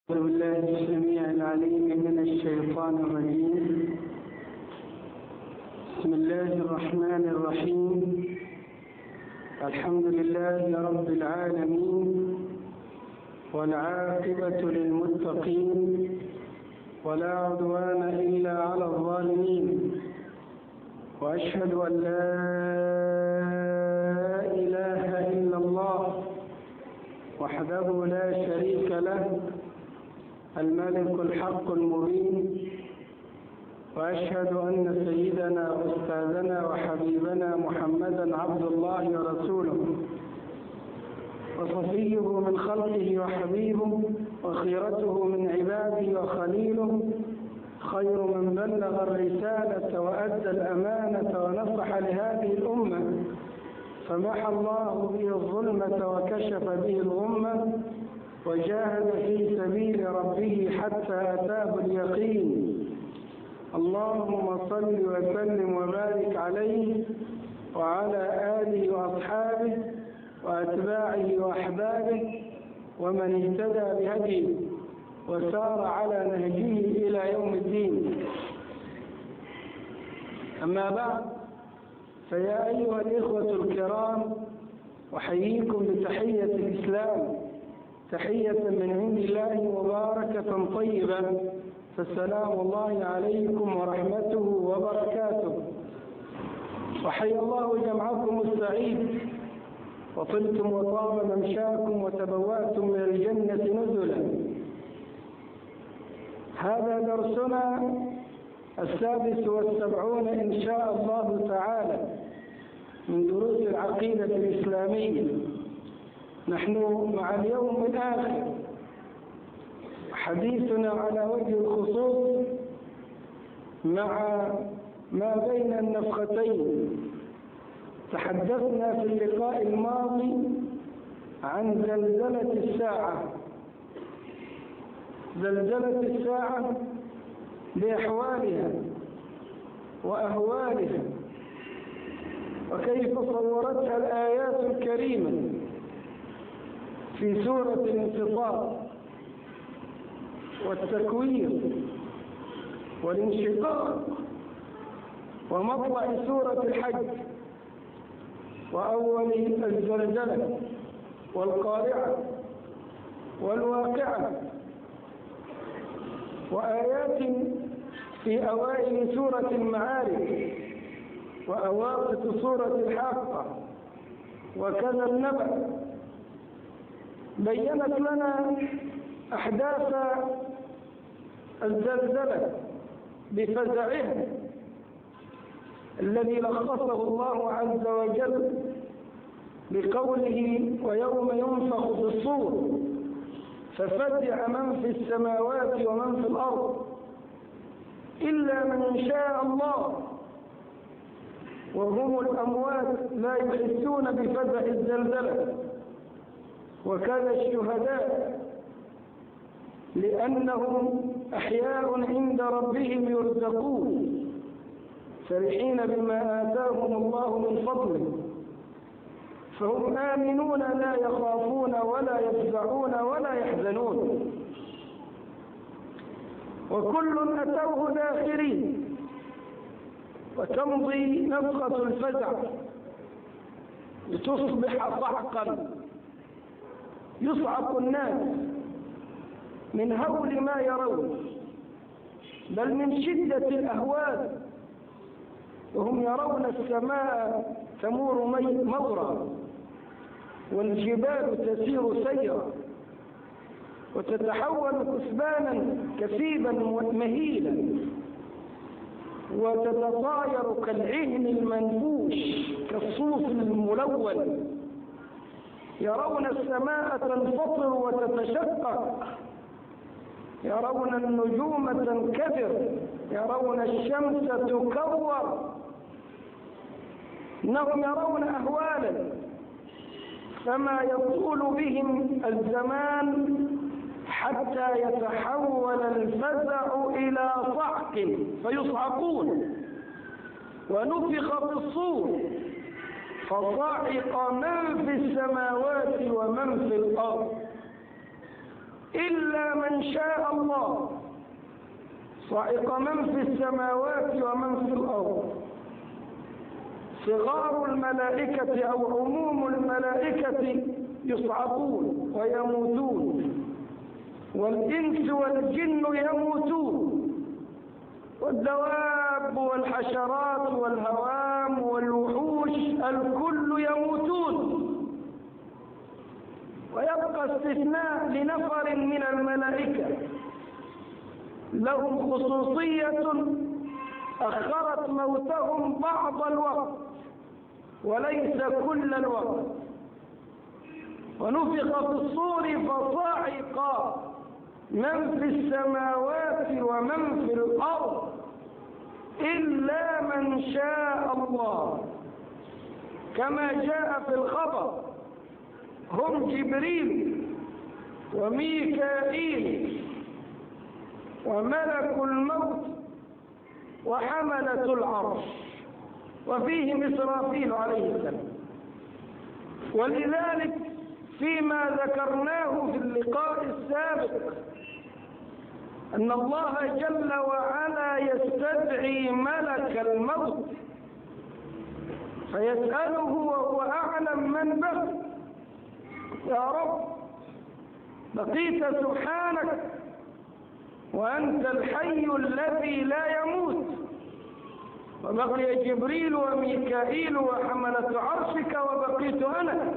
أعوذ بالله السميع العليم من الشيطان الرجيم. بسم الله الرحمن الرحيم. الحمد لله رب العالمين، والعاقبة للمتقين، ولا عدوان إلا على الظالمين، وأشهد أن لا إله إلا الله وحده لا شريك له، الملك الحق المبين. وأشهد أن سيدنا وأستاذنا وحبيبنا محمدا عبد الله ورسوله، وصفيه من خلقه وحبيبه، وخيرته من عباده وخليله، خير من بلغ الرسالة وأدى الأمانة ونصح لهذه الأمة، فمحى الله به الظلمة وكشف به الغمة، وجاهد في سبيل ربه حتى أتاه اليقين. اللهم صل وسلم وبارك عليه وعلى آله وأصحابه وأتباعه وأحبابه ومن اهتدى بهديه وسار على نهجه إلى يوم الدين. أما بعد، فيا أيها الإخوة الكرام، أحييكم بتحية الإسلام، تحية من عند الله مباركة طيبة، فالسلام الله عليكم ورحمته وبركاته. وحيا الله جمعكم السعيد، وطلتم وطاب ممشاكم وتبوأتم من الجنة نزلا. هذا درسنا 76 إن شاء الله تعالى من دروس العقيدة الإسلامية. نحن مع اليوم الآخر، حديثنا على وجه الخصوص مع ما بين النفختين. تحدثنا في اللقاء الماضي عن زلزلة الساعة، زلزلة الساعة بأحوالها وأهوالها، وكيف صورتها الآيات الكريمة في سورة الانفطار والتكوير والانشقاق ومطلع سورة الحج وأول الزلزلة والقارعة والواقعة، وآيات في أوائل سورة المعارج وأواسط سورة الحاقة، وكذا النبأ. بيّنت لنا أحداث الزلزلة بفزعها الذي لخصه الله عز وجل بقوله: ويوم ينفخ في الصور ففزع من في السماوات ومن في الأرض إلا من شاء الله وهم الأموات لا يحسون بفزع الزلزلة. وكذا الشهداء لأنهم أحياء عند ربهم يرزقون، فرحين بما آتاهم الله من فضله، فهم آمنون لا يخافون ولا يفزعون ولا يحزنون، وكل أتوه داخرين. وتمضي نفخة الفزع لتصبح صعقا، يصعق الناس من هول ما يرون، بل من شدة الأهوال، وهم يرون السماء تمور مورا، والجبال تسير سيرا، وتتحول كثبانا كثيبا مهيلا، وتتطاير كالعهن المنفوش كالصوف الملون. يرون السماء تنفطر وتتشقق، يرون النجوم تنكدر، يرون الشمس تكور. إنهم يرون أهوالا، فما يطول بهم الزمان حتى يتحول الفزع إلى صعق فيصعقون. ونفخ في الصور فصعق من في السماوات ومن في الأرض إلا من شاء الله. صعق من في السماوات ومن في الأرض، صغار الملائكة أو عموم الملائكة يصعقون ويموتون، والإنس والجن يموتون، والدواب والحشرات والهوام والوحوش الكل يموتون. ويبقى استثناء لنفر من الملائكة لهم خصوصية أخرت موتهم بعض الوقت وليس كل الوقت. ونفخ في الصور فصعق من في السماوات ومن في الأرض إلا من شاء الله، كما جاء في الخبر: هم جبريل وميكائيل وملك الموت وحملة العرش، وفيهم إسرافيل عليه السلام. ولذلك فيما ذكرناه في اللقاء السابق أن الله جل وعلا يستدعي ملك الموت فيسأله وهو أعلم من بقي: يا رب، بقيت سبحانك وأنت الحي الذي لا يموت، وبقي جبريل وميكائيل وحملة عرشك وبقيت أنا.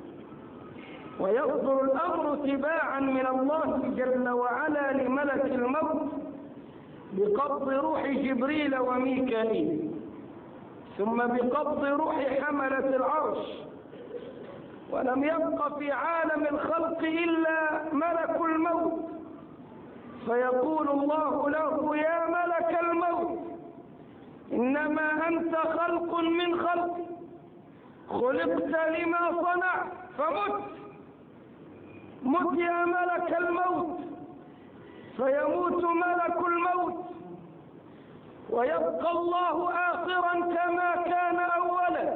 ويصدر الأمر تباعا من الله جل وعلا لملك الموت بقبض روح جبريل وميكائيل، ثم بقبض روح حملة العرش. ولم يبق في عالم الخلق إلا ملك الموت، فيقول الله له: يا ملك الموت، إنما أنت خلق من خلق، خلقت لما صنعت فمت. مت يا ملك الموت. فيموت ملك الموت ويبقى الله آخرا كما كان أولا،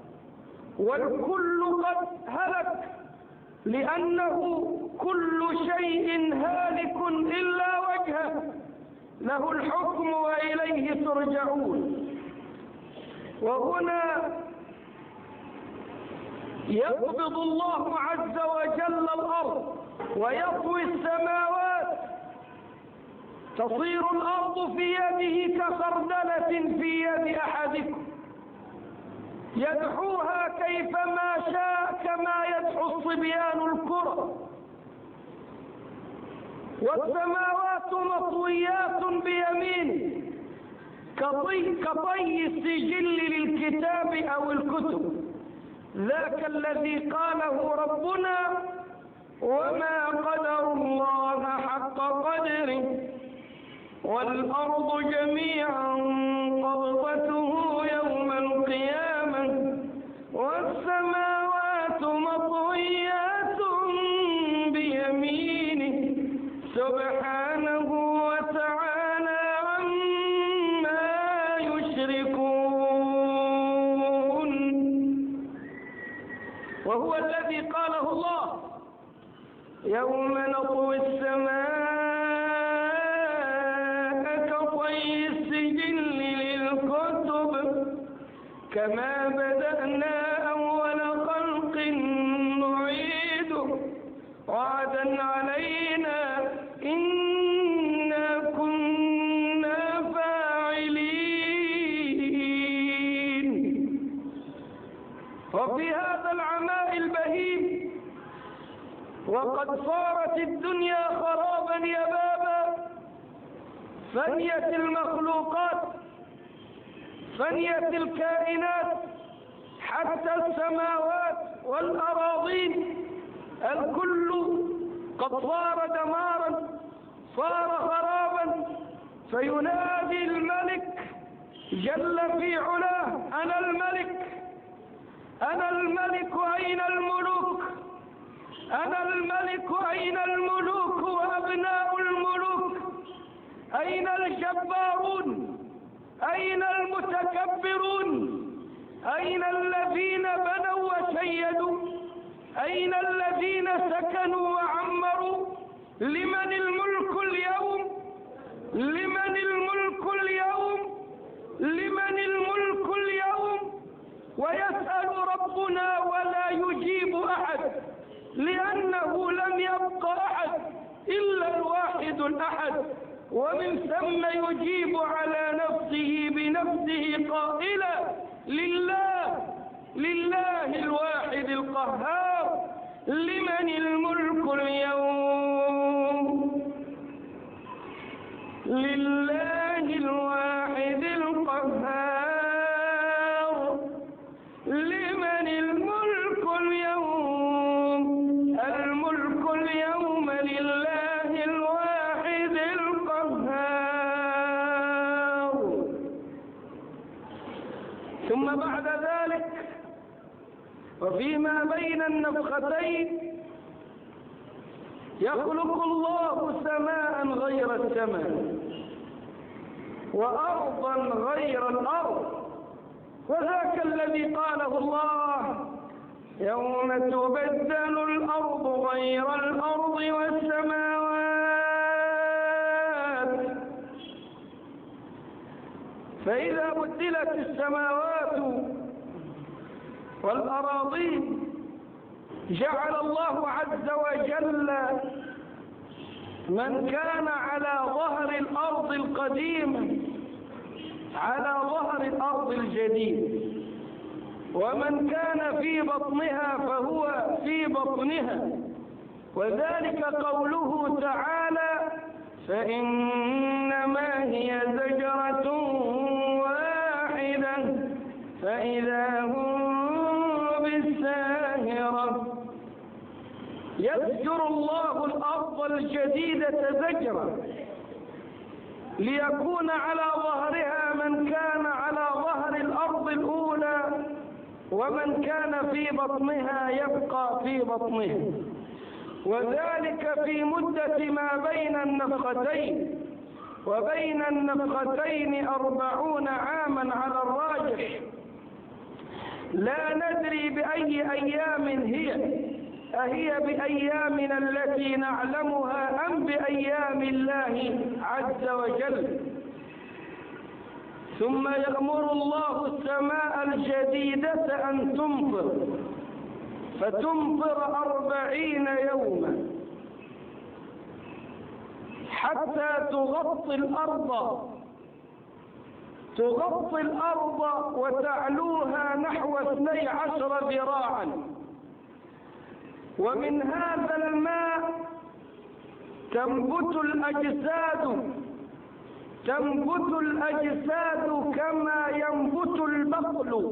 والكل قد هلك، لأنه كل شيء هالك إلا وجهه، له الحكم وإليه ترجعون. وهنا يقبض الله عز وجل الأرض ويطوي السماوات، تصير الأرض في يده كخردلة في يد أحدكم يدحوها كيفما شاء، كما يدحو الصبيان الكرة. والسماوات مطويات بيمينه كطي السجل للكتاب أو الكتب، ذاك الذي قاله ربنا: وما قدر الله حق قدره والأرض جميعا قبضته يوم القيامة والسماوات مطويات بيمينه سبحانه وتعالى عما يشركون. وهو الذي قاله الله: يوم نطوي السماء كطي السجل للكتب كما بدأنا أول خلق نعيده وعدا علينا إنا كنا فاعلين. وفي هذا العماء البهيم وقد صارت الدنيا خرابا يبابا، فنيت المخلوقات، فنيت الكائنات، حتى السماوات والأراضين، الكل قد صار دمارا، صار خرابا. فينادي الملك جل في علاه: أنا الملك، أنا الملك، أين الملوك؟ أنا الملك، أين الملوك وأبناء الملوك؟ أين الجبارون؟ أين المتكبرون؟ أين الذين بنوا وشيدوا؟ أين الذين سكنوا وعمروا؟ لمن الملك اليوم؟ لمن الملك اليوم؟ لمن الملك اليوم؟ ويسأل ربنا ولا يجيب أحد، لأنه لم يبق أحد إلا الواحد الأحد، ومن ثم يجيب على نفسه بنفسه قائلا: لله، لله الواحد القهار. لمن الملك اليوم؟ لله الواحد القهار. لمن الملك اليوم؟ الملك اليوم لله الواحد القهار. ثم بعد ذلك وفيما بين النفختين يخلق الله سماء غير السماء وأرضا غير الأرض، وذاك الذي قاله الله: يوم تبدل الأرض غير الأرض والسماوات. فإذا بدلت السماوات والأراضين جعل الله عز وجل من كان على ظهر الأرض القديمة على ظهر الأرض الجديد، ومن كان في بطنها فهو في بطنها. وذلك قوله تعالى: فإنما هي زجرة واحدة فإذا هم بالساهرة. يزجر الله الأرض الجديدة زجرا ليكون على ظهرها من كان على ظهر الأرض الأولى، ومن كان في بطنها يبقى في بطنها. وذلك في مدة ما بين النفختين، وبين النفختين 40 عاما على الراجح. لا ندري بأي أيام هي، أهي بأيامنا التي نعلمها أم بأيام الله عز وجل؟ ثم يأمر الله السماء الجديدة أن تمطر، فتمطر 40 يوما حتى تغطي الأرض وتعلوها نحو 12 ذراعا. ومن هذا الماء تنبت الأجساد كما ينبت البقل.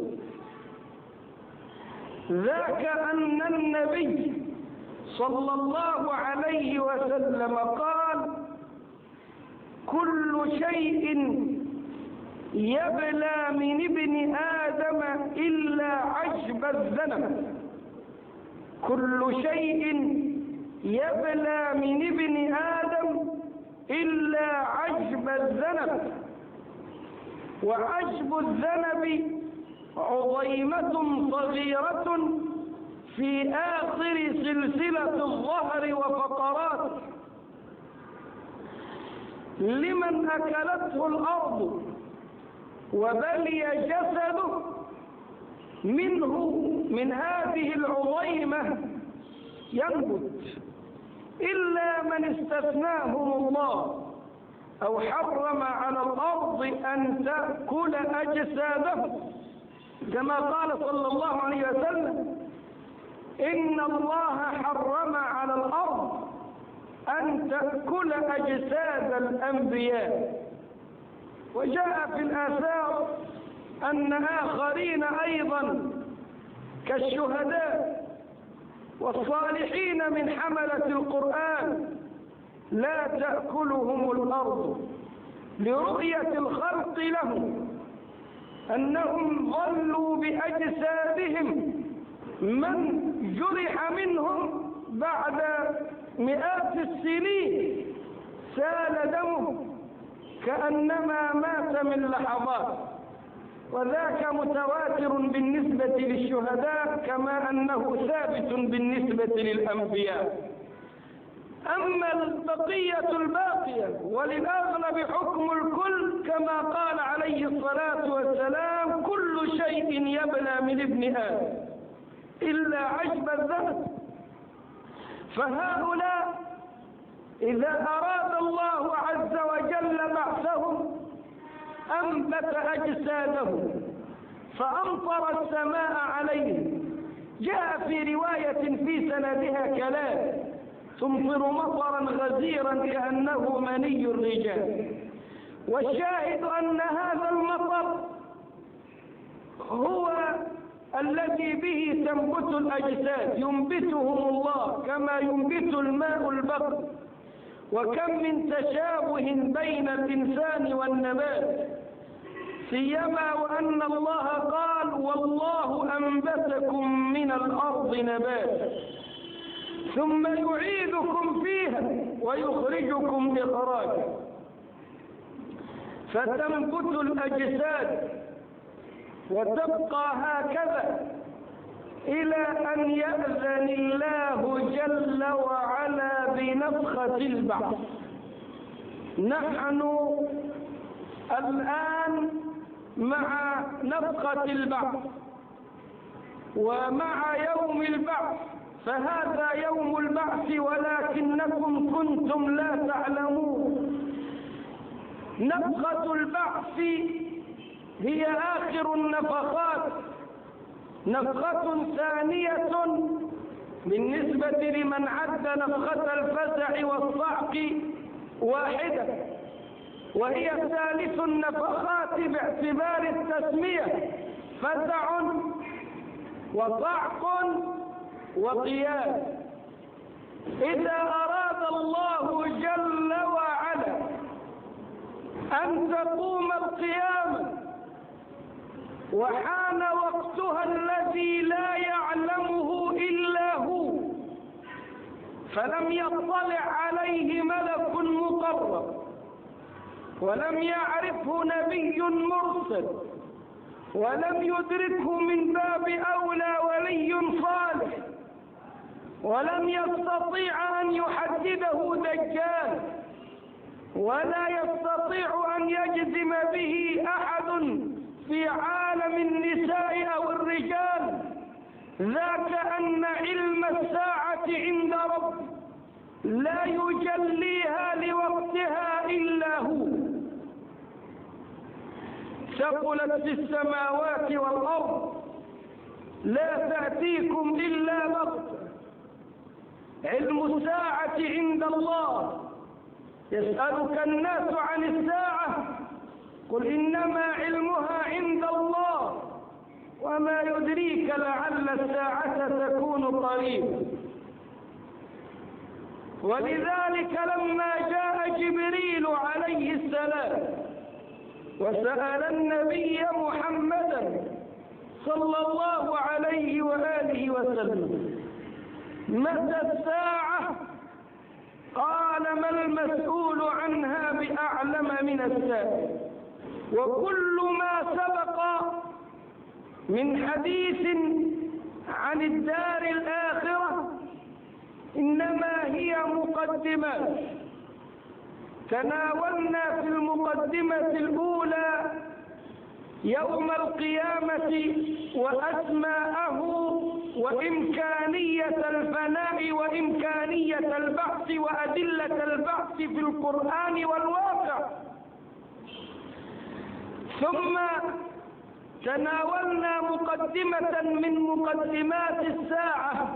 ذاك أن النبي صلى الله عليه وسلم قال: كل شيء يبلى من ابن آدم إلا عشب الذنب. كل شيء يبلى من ابن آدم إلا عشب الذنب. وعشب الذنب عظيمة صغيرة في آخر سلسلة الظهر وفقرات. لمن أكلته الأرض وبلي جسده من هذه العظيمة ينبت، إلا من استثناهم الله أو حرم على الأرض أن تأكل أجسادهم، كما قال صلى الله عليه وسلم: إن الله حرم على الأرض أن تأكل أجساد الأنبياء. وجاء في الآثار أن آخرين أيضا كالشهداء والصالحين من حملة القرآن لا تأكلهم الأرض، لرؤية الخلق لهم أنهم ظلوا بأجسادهم. من جرح منهم بعد مئات السنين سال دمه كأنما مات من لحظات. وذاك متواتر بالنسبة للشهداء كما أنه ثابت بالنسبة للأنبياء. أما البقية الباقية وللأغلب حكم الكل كما قال عليه الصلاة والسلام: كل شيء يبلى من ابن آدم إلا عجب الذنب. فهؤلاء إذا أراد الله عز وجل بعثهم أنبت أجسادهم فأمطر السماء عليهم. جاء في رواية في سندها كلام: تمطر مطرا غزيرا كأنه مني الرجال. والشاهد أن هذا المطر هو الذي به تنبت الأجساد، ينبتهم الله كما ينبت الماء البقر. وكم من تشابه بين الإنسان والنبات، سيما وأن الله قال: والله أنبتكم من الأرض نباتا ثم يعيدكم فيها ويخرجكم إخراجا. فتنبت الأجساد وتبقى هكذا إلى أن يأذن الله جل وعلا بنفخة البعث. نحن الآن مع نفخة البعث ومع يوم البعث، فهذا يوم البعث ولكنكم كنتم لا تعلمون. نفخة البعث هي آخر النفخات، نفخة ثانية بالنسبة لمن عد نفخة الفزع والصعق واحدة، وهي ثالث النفخات باعتبار التسمية: فزع وصعق وقيام. إذا أراد الله جل وعلا أن تقوم القيامة وحان وقتها الذي لا يعلمه إلا هو، فلم يطلع عليه ملك مقرب، ولم يعرفه نبي مرسل، ولم يدركه من باب أولى ولي صالح، ولم يستطيع أن يحدده دجال، ولا يستطيع أن يجزم به أحد في عالم النساء أو الرجال، ذاك أن علم الساعة عند رب لا يجليها لوقتها إلا هو. ثقلت في السماوات والأرض لا تأتيكم إلا بغتة. علم الساعة عند الله. يسألك الناس عن الساعة قل إنما علمها عند الله وما يدريك لعل الساعة تكون قريبا. ولذلك لما جاء جبريل عليه السلام وسأل النبي محمدا صلى الله عليه وآله وسلم: متى الساعة؟ قال: ما المسؤول عنها بأعلم من السائل. وكل ما سبق من حديث عن الدار الآخرة إنما هي مقدمات. تناولنا في المقدمة الأولى يوم القيامة وأسماءه وإمكانية الفناء وإمكانية البعث وأدلة البعث في القرآن والواقع. ثم تناولنا مقدمة من مقدمات الساعة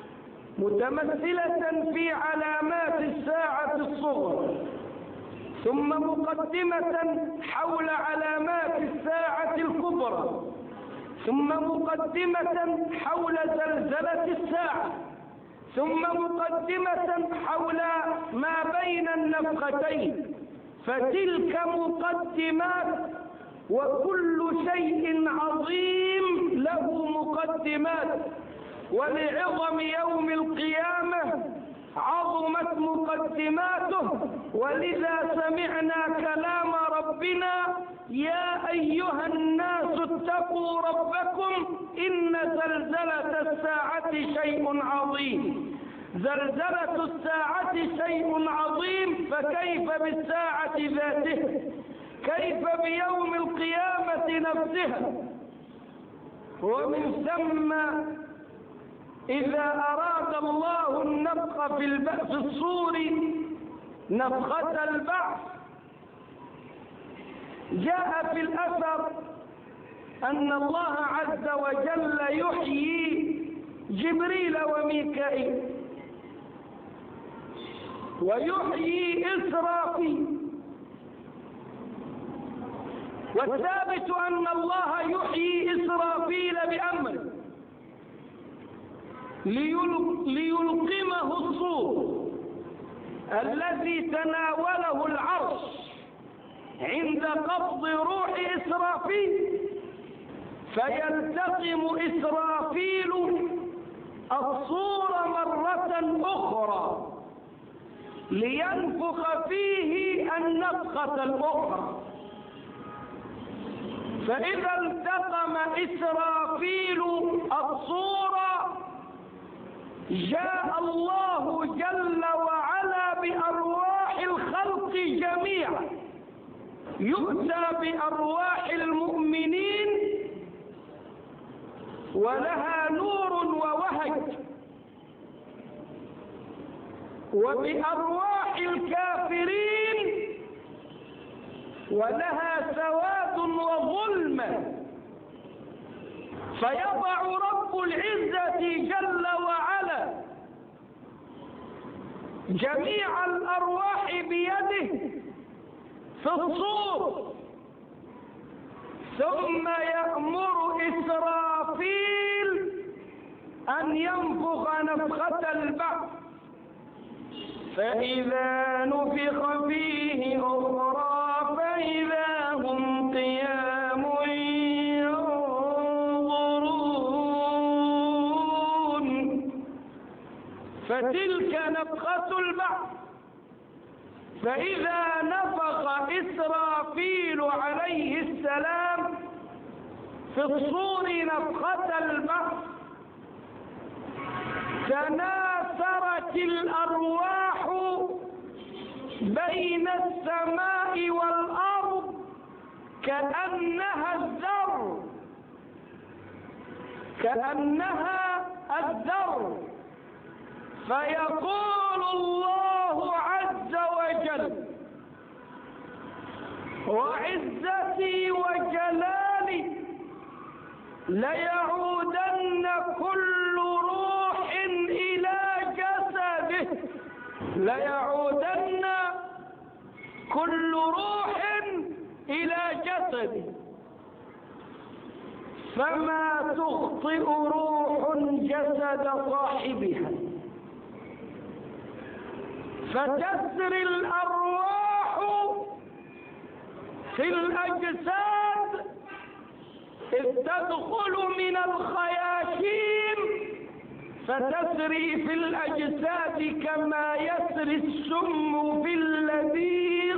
متمثلة في علامات الساعة الصغرى، ثم مقدمة حول علامات الساعة الكبرى، ثم مقدمة حول زلزلة الساعة، ثم مقدمة حول ما بين النفختين. فتلك مقدمات، وكل شيء عظيم له مقدمات. ولعظم يوم القيامة عظمت مقدماته، ولذا سمعنا كلام ربنا: يا أيها الناس اتقوا ربكم إن زلزلة الساعة شيء عظيم. زلزلة الساعة شيء عظيم، فكيف بالساعة ذاته؟ كيف بيوم القيامة نفسها؟ ومن ثم إذا أراد الله النفخ في الصور نفخة البعث، جاء في الأثر أن الله عز وجل يحيي جبريل وميكائيل ويحيي إسرافيل، والثابت أن الله يحيي إسرافيل بأمره ليلقمه الصور الذي تناوله العرش عند قبض روح إسرافيل، فيلتقم إسرافيل الصور مرة أخرى لينفخ فيه النفخة الأخرى. فإذا التقم إسرافيل الصور جاء الله جل وعلا بأرواح الخلق جميعا، يؤتى بأرواح المؤمنين ولها نور ووهج، وبأرواح الكافرين ولها سواد وظلمة. فيضع رب العزة جل وعلا جميع الأرواح بيده في الصور، ثم يأمر إسرافيل أن ينفخ نفخة البعث، فإذا نفخ فيه أخرى فإذا هم قيام ينظرون. فتلك نفخة البعث. فإذا نفخ إسرافيل عليه السلام في الصور نفخة البعث، تناثرت الأرواح بين السماء والأرض كأنها الذر، فيقول الله عز وجل: وعزتي وجلالي ليعودن كل روح إلى جسده، ليعودن كل روح إلى جسده، فما تخطئ روح جسد صاحبها، فتسري الأرواح في الأجساد إذ تدخل من الخياشيم فتسري في الأجساد كما يسري السم في اللذيذ،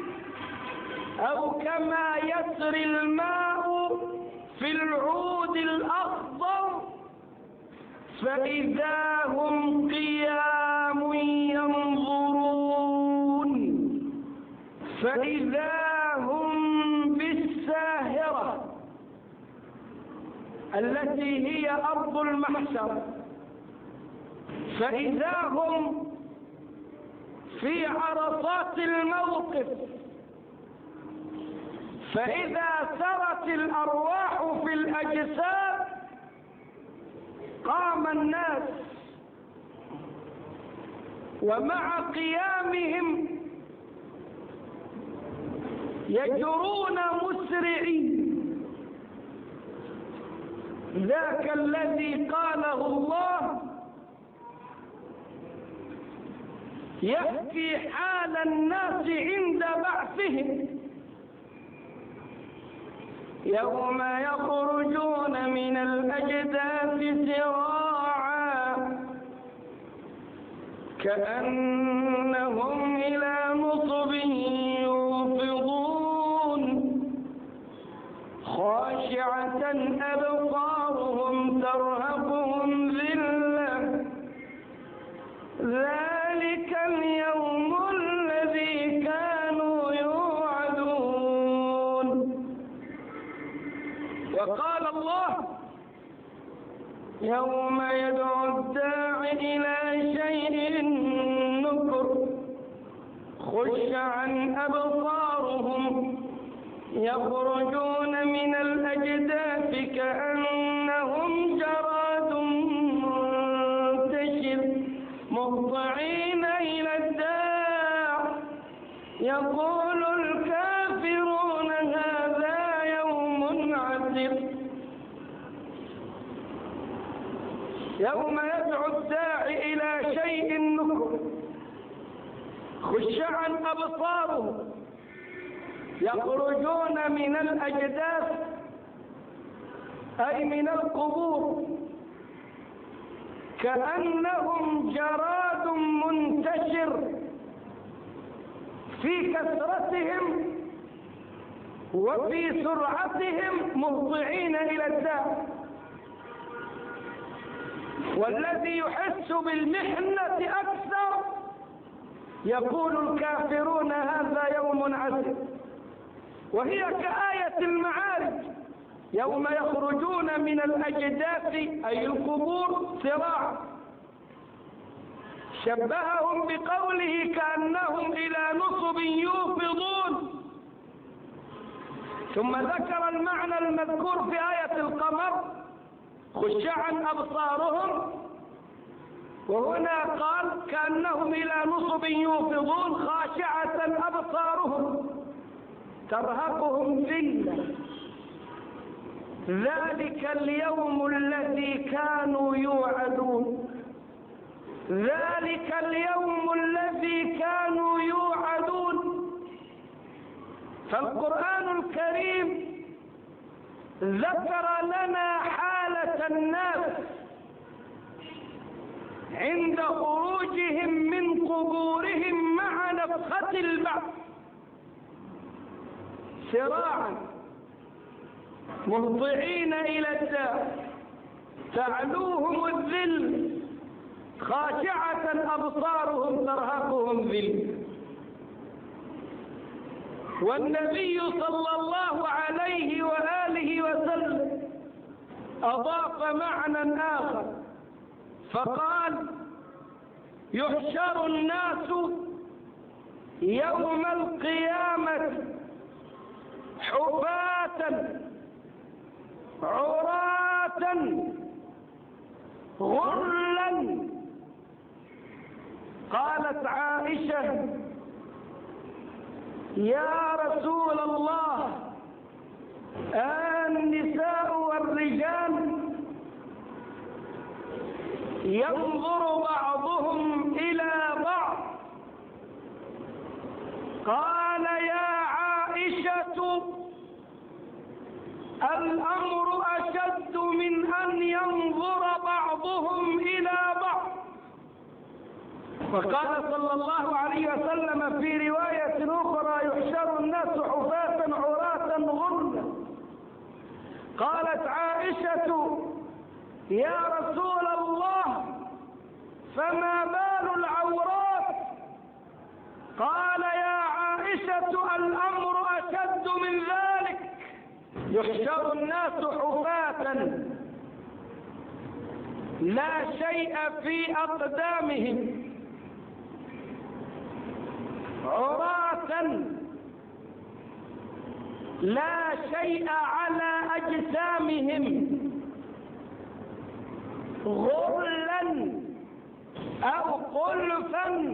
أو كما يسري الماء في العود الأخضر، فإذا هم قيام ينظرون، فإذا هم بالساهرة التي هي أرض المحشر، فإذا هم في عرصات الموقف، فإذا سرت الأرواح في الأجساد قام الناس، ومع قيامهم يجرون مسرعين. ذاك الذي قاله الله يحكي حال الناس عند بعثهم: يوم يخرجون من الأجداث سراعا كأنهم إلى نصب يوفضون، خاشعة أبصارهم ترهقهم ذلة وقال الله: يوم يدعو الداع إلى شيء نكر خش عن أبصارهم يخرجون من الأجداث كأنهم جراد منتشر مهطعين إلى الداع يقول الكافرون هذا يوم عسر. يوم يدعو الداعي إلى شيء نكر خش عن أبصارهم يخرجون من الأجداث أي من القبور كأنهم جراد منتشر في كثرتهم وفي سرعتهم مهطعين إلى الداع. والذي يحس بالمحنة أكثر يقول الكافرون هذا يوم عسر، وهي كآية المعارج يوم يخرجون من الأجداث أي القبور سراعا. شبههم بقوله كأنهم إلى نصب يوفضون، ثم ذكر المعنى المذكور في آية القمر خش عن أبصارهم، وهنا قال كأنهم إلى نصب يوفضون خاشعة أبصارهم ترهقهم ذلة. ذلك اليوم الذي كانوا يوعدون، ذلك اليوم الذي كانوا يوعدون. فالقرآن الكريم ذكر لنا حالة الناس عند خروجهم من قبورهم مع نفخة البعث سراعا مهطعين إلى الداع تعلوهم الذل خاشعة أبصارهم ترهقهم ذل. والنبي صلى الله عليه وآله وسلم أضاف معنى آخر فقال يحشر الناس يوم القيامة حفاة عراة غرلا. قالت عائشة يا رسول الله النساء والرجال ينظر بعضهم إلى بعض؟ قال يا عائشة الأمر أشد من أن ينظر بعضهم إلى بعض. وقال صلى الله عليه وسلم في رواية أخرى يحشر الناس حفاة عراة غرلا. قالت عائشة يا رسول الله فما بال العورات؟ قال يا عائشة الأمر أشد من ذلك، يحشر الناس حفاة لا شيء في أقدامهم عراة لا شيء على أجسامهم غرلا أو قلفا،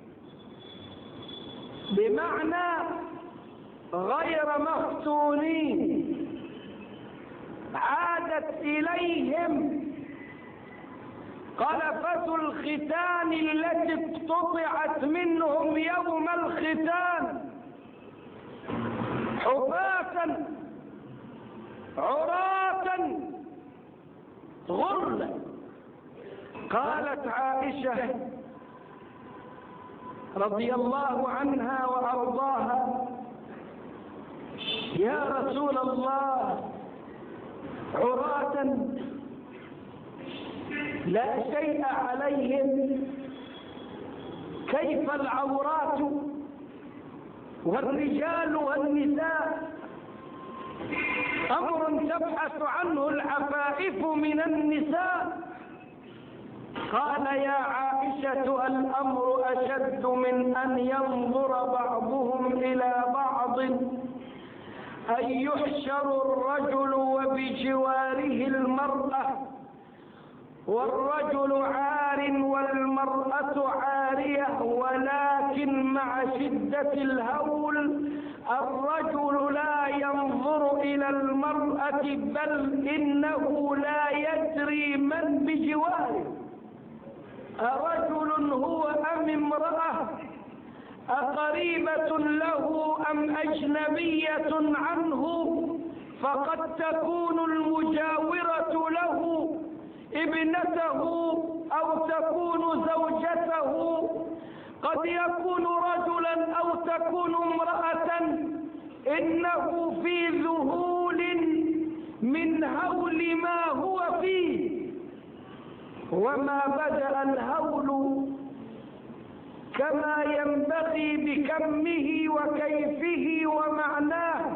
بمعنى غير مفتونين. عادت إليهم قلفة الختان التي اقتطعت منهم يوم الختان حفاة عراة غرلا. قالت عائشة رضي الله عنها وأرضاها يا رسول الله عراة لا شيء عليهم، كيف العورات والرجال والنساء أمر تبحث عنه العفائف من النساء. قال يا عائشة الأمر أشد من أن ينظر بعضهم إلى بعض، أن يحشر الرجل وبجواره المرأة، والرجل عار والمرأة عارية، ولكن مع شدة الهول الرجل لا ينظر إلى المرأة، بل إنه لا يدري من بجواره، أرجل هو أم امرأة، أقريبة له أم أجنبية عنه، فقد تكون المجاورة له ابنته أو تكون زوجته، قد يكون رجلا أو تكون امرأة. إنه في ذهول من هول ما هو فيه، وما بدأ الهول كما ينبغي بكمه وكيفه ومعناه،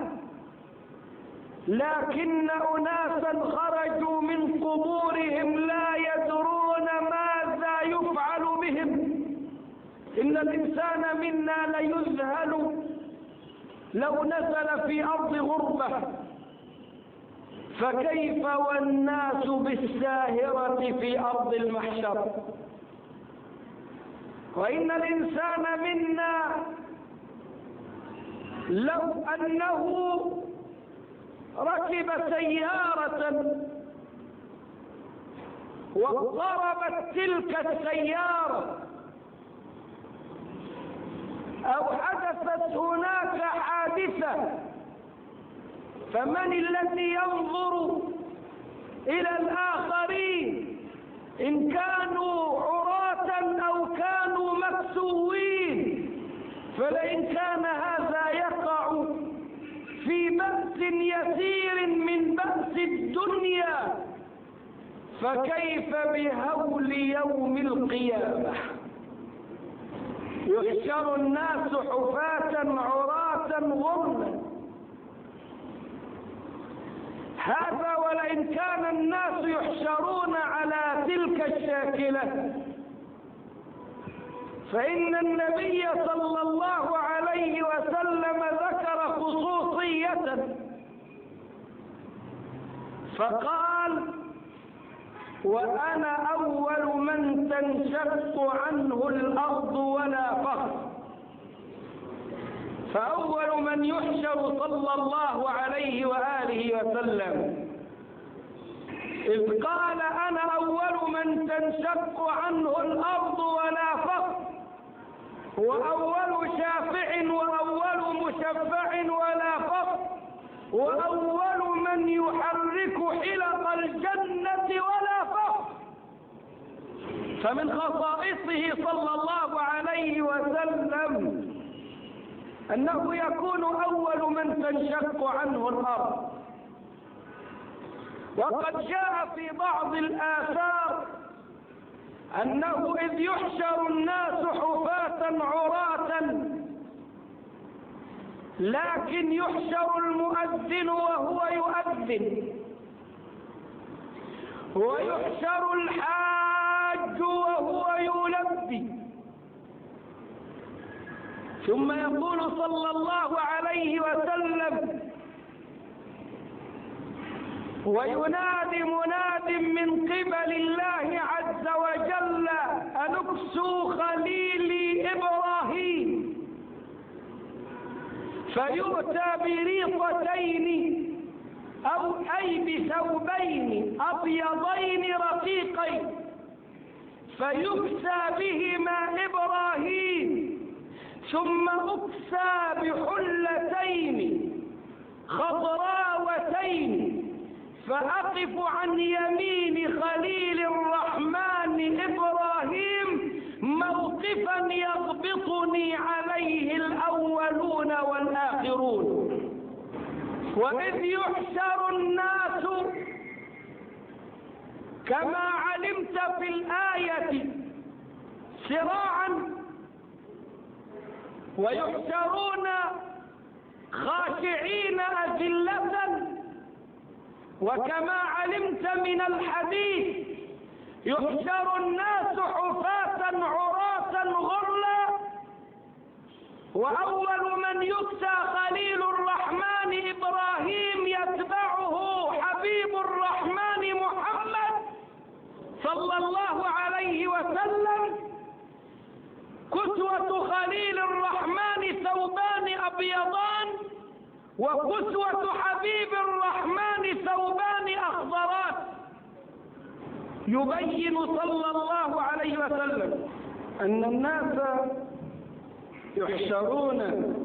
لكن أناسا خرجوا من قبورهم لا يدرون ماذا يفعل بهم. إن الإنسان منا ليذهل لو نزل في أرض غربة، فكيف والناس بالساهرة في أرض المحشر. وإن الإنسان منا لو أنه ركب سيارة واضطربت تلك السيارة أو حدثت هناك حادثة، فمن الذي ينظر إلى الآخرين إن كانوا عراة أو كانوا مكسوين؟ فلئن كان هذا يقع في بأس يسير من بأس الدنيا، فكيف بهول يوم القيامة؟ يحشر الناس حفاة عراة غرلا. هذا ولئن كان الناس يحشرون على تلك الشاكلة، فإن النبي صلى الله عليه وسلم ذكر خصوصية فقال: وأنا أول من تنشق عنه الأرض ولا فخر. فأول من يحشر صلى الله عليه وآله وسلم إذ قال أنا أول من تنشق عنه الأرض ولا فخر، وأول شافع وأول مشفع ولا فخر، وأول من يحرك حلق الجنة ولا فخر. فمن خصائصه صلى الله عليه وسلم أنه يكون أول من تنشق عنه الأرض. وقد جاء في بعض الآثار أنه إذ يحشر الناس حفاة عراة، لكن يحشر المؤذن وهو يؤذن، ويحشر الحاج وهو يلبي، ثم يقول صلى الله عليه وسلم: وينادي مناد من قبل الله عز وجل أن اكسوا خليلي إبراهيم، فيؤتى بريقتين أو أي بثوبين أبيضين رقيقين، فيكسى بهما إبراهيم، ثم أكسى بحلتين خضراوتين، فأقف عن يمين خليل الرحمن إبراهيم موقفا يغبطني عليه الأولون والآخرون. وإذ يحشر الناس كما علمت في الآية سراعا، ويحشرون خاشعين أذلة وكما علمت من الحديث يحشر الناس حفاة عراة غرلا، وأول من يكسى خليل الرحمن إبراهيم، يتبعه حبيب الرحمن محمد صلى الله عليه وسلم. كسوة خليل الرحمن ثوبان أبيضان، وكسوة حبيب الرحمن ثوبان أخضران. يبين صلى الله عليه وسلم أن الناس يحشرون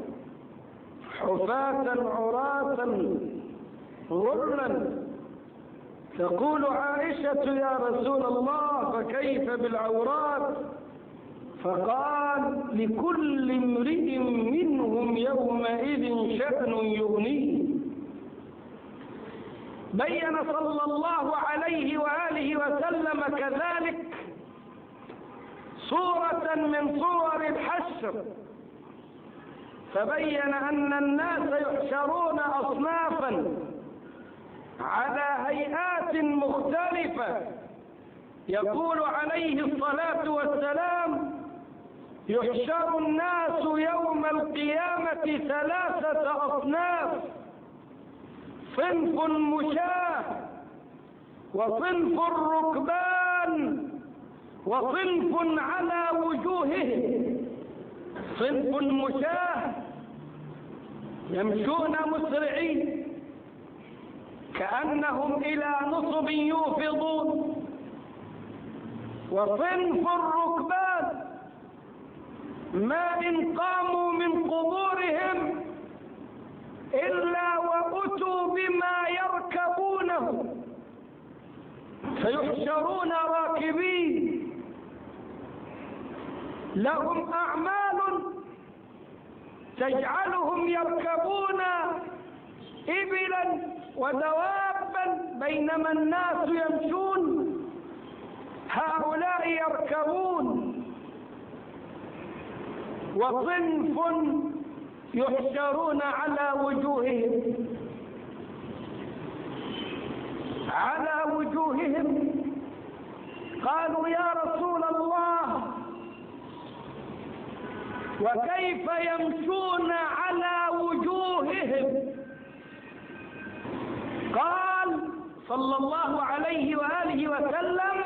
حفاة عراة غرلا. تقول عائشة: يا رسول الله فكيف بالعورات؟ فقال: لكل امرئ منهم يومئذ شأن يغنيه. بين صلى الله عليه وآله وسلم كذلك صورة من صور الحشر، فبين أن الناس يحشرون أصنافا على هيئات مختلفة. يقول عليه الصلاة والسلام: يحشر الناس يوم القيامة 3 أصناف: صنف مشاة، وصنف الركبان، وصنف على وجوههم. صنف مشاة يمشون مسرعين كأنهم إلى نصب يوفضون، وصنف الركبان ما إن قاموا من قبورهم إلا وأتوا بما يركبونه، فيحشرون راكبين لهم أعمال تجعلهم يركبون إبلا ودوابا بينما الناس يمشون، هؤلاء يركبون. وصنف يحشرون على وجوههم. قالوا: يا رسول الله وكيف يمشون على وجوههم؟ قال صلى الله عليه وآله وسلم: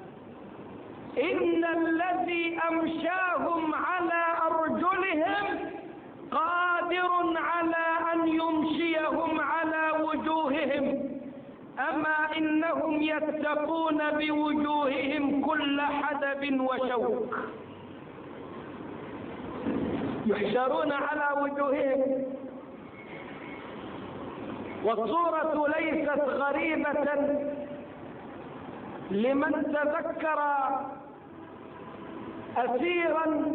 إن الذي أمشاهم على أرجلهم قادر على أن يمشيهم على وجوههم، أما إنهم يتقون بوجوههم كل حدب وشوك. يحشرون على وجوههم. والصورة ليست غريبة لمن تذكر أسيرا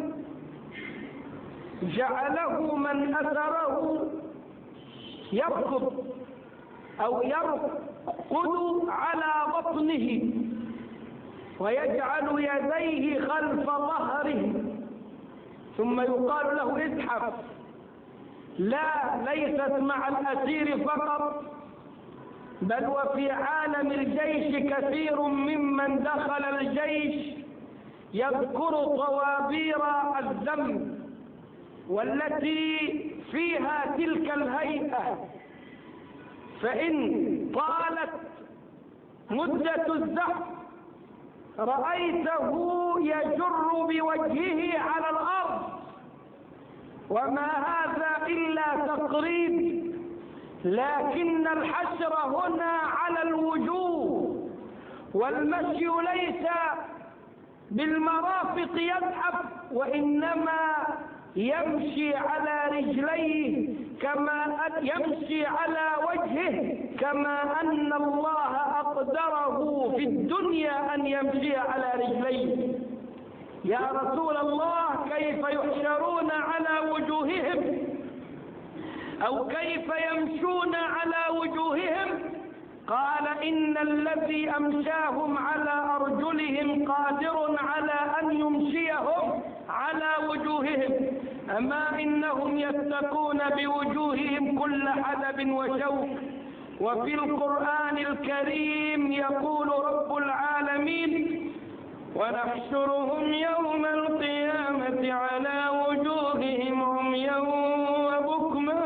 جعله من أثره يركض أو يرقد على بطنه ويجعل يديه خلف ظهره ثم يقال له: ازحف. لا، ليست مع الأسير فقط، بل وفي عالم الجيش كثير ممن دخل الجيش يذكر طوابير الذنب والتي فيها تلك الهيئة، فإن طالت مدة الزحف رأيته يجر بوجهه على الأرض، وما هذا إلا تقريب. لكن الحشر هنا على الوجوه، والمشي ليس بالمرافق يزحف، وإنما يمشي على رجليه يمشي على وجهه، كما أن الله أقدره في الدنيا أن يمشي على رجليه. يا رسول الله كيف يحشرون على وجوههم أو كيف يمشون على وجوههم؟ قال: إن الذي أمشاهم على أرجلهم قادر على أن يمشيهم على وجوههم، أما إنهم يتقون بوجوههم كل حدب وشوك، وفي القرآن الكريم يقول رب العالمين: ونحشرهم يوم القيامة على وجوههم عميا وبكما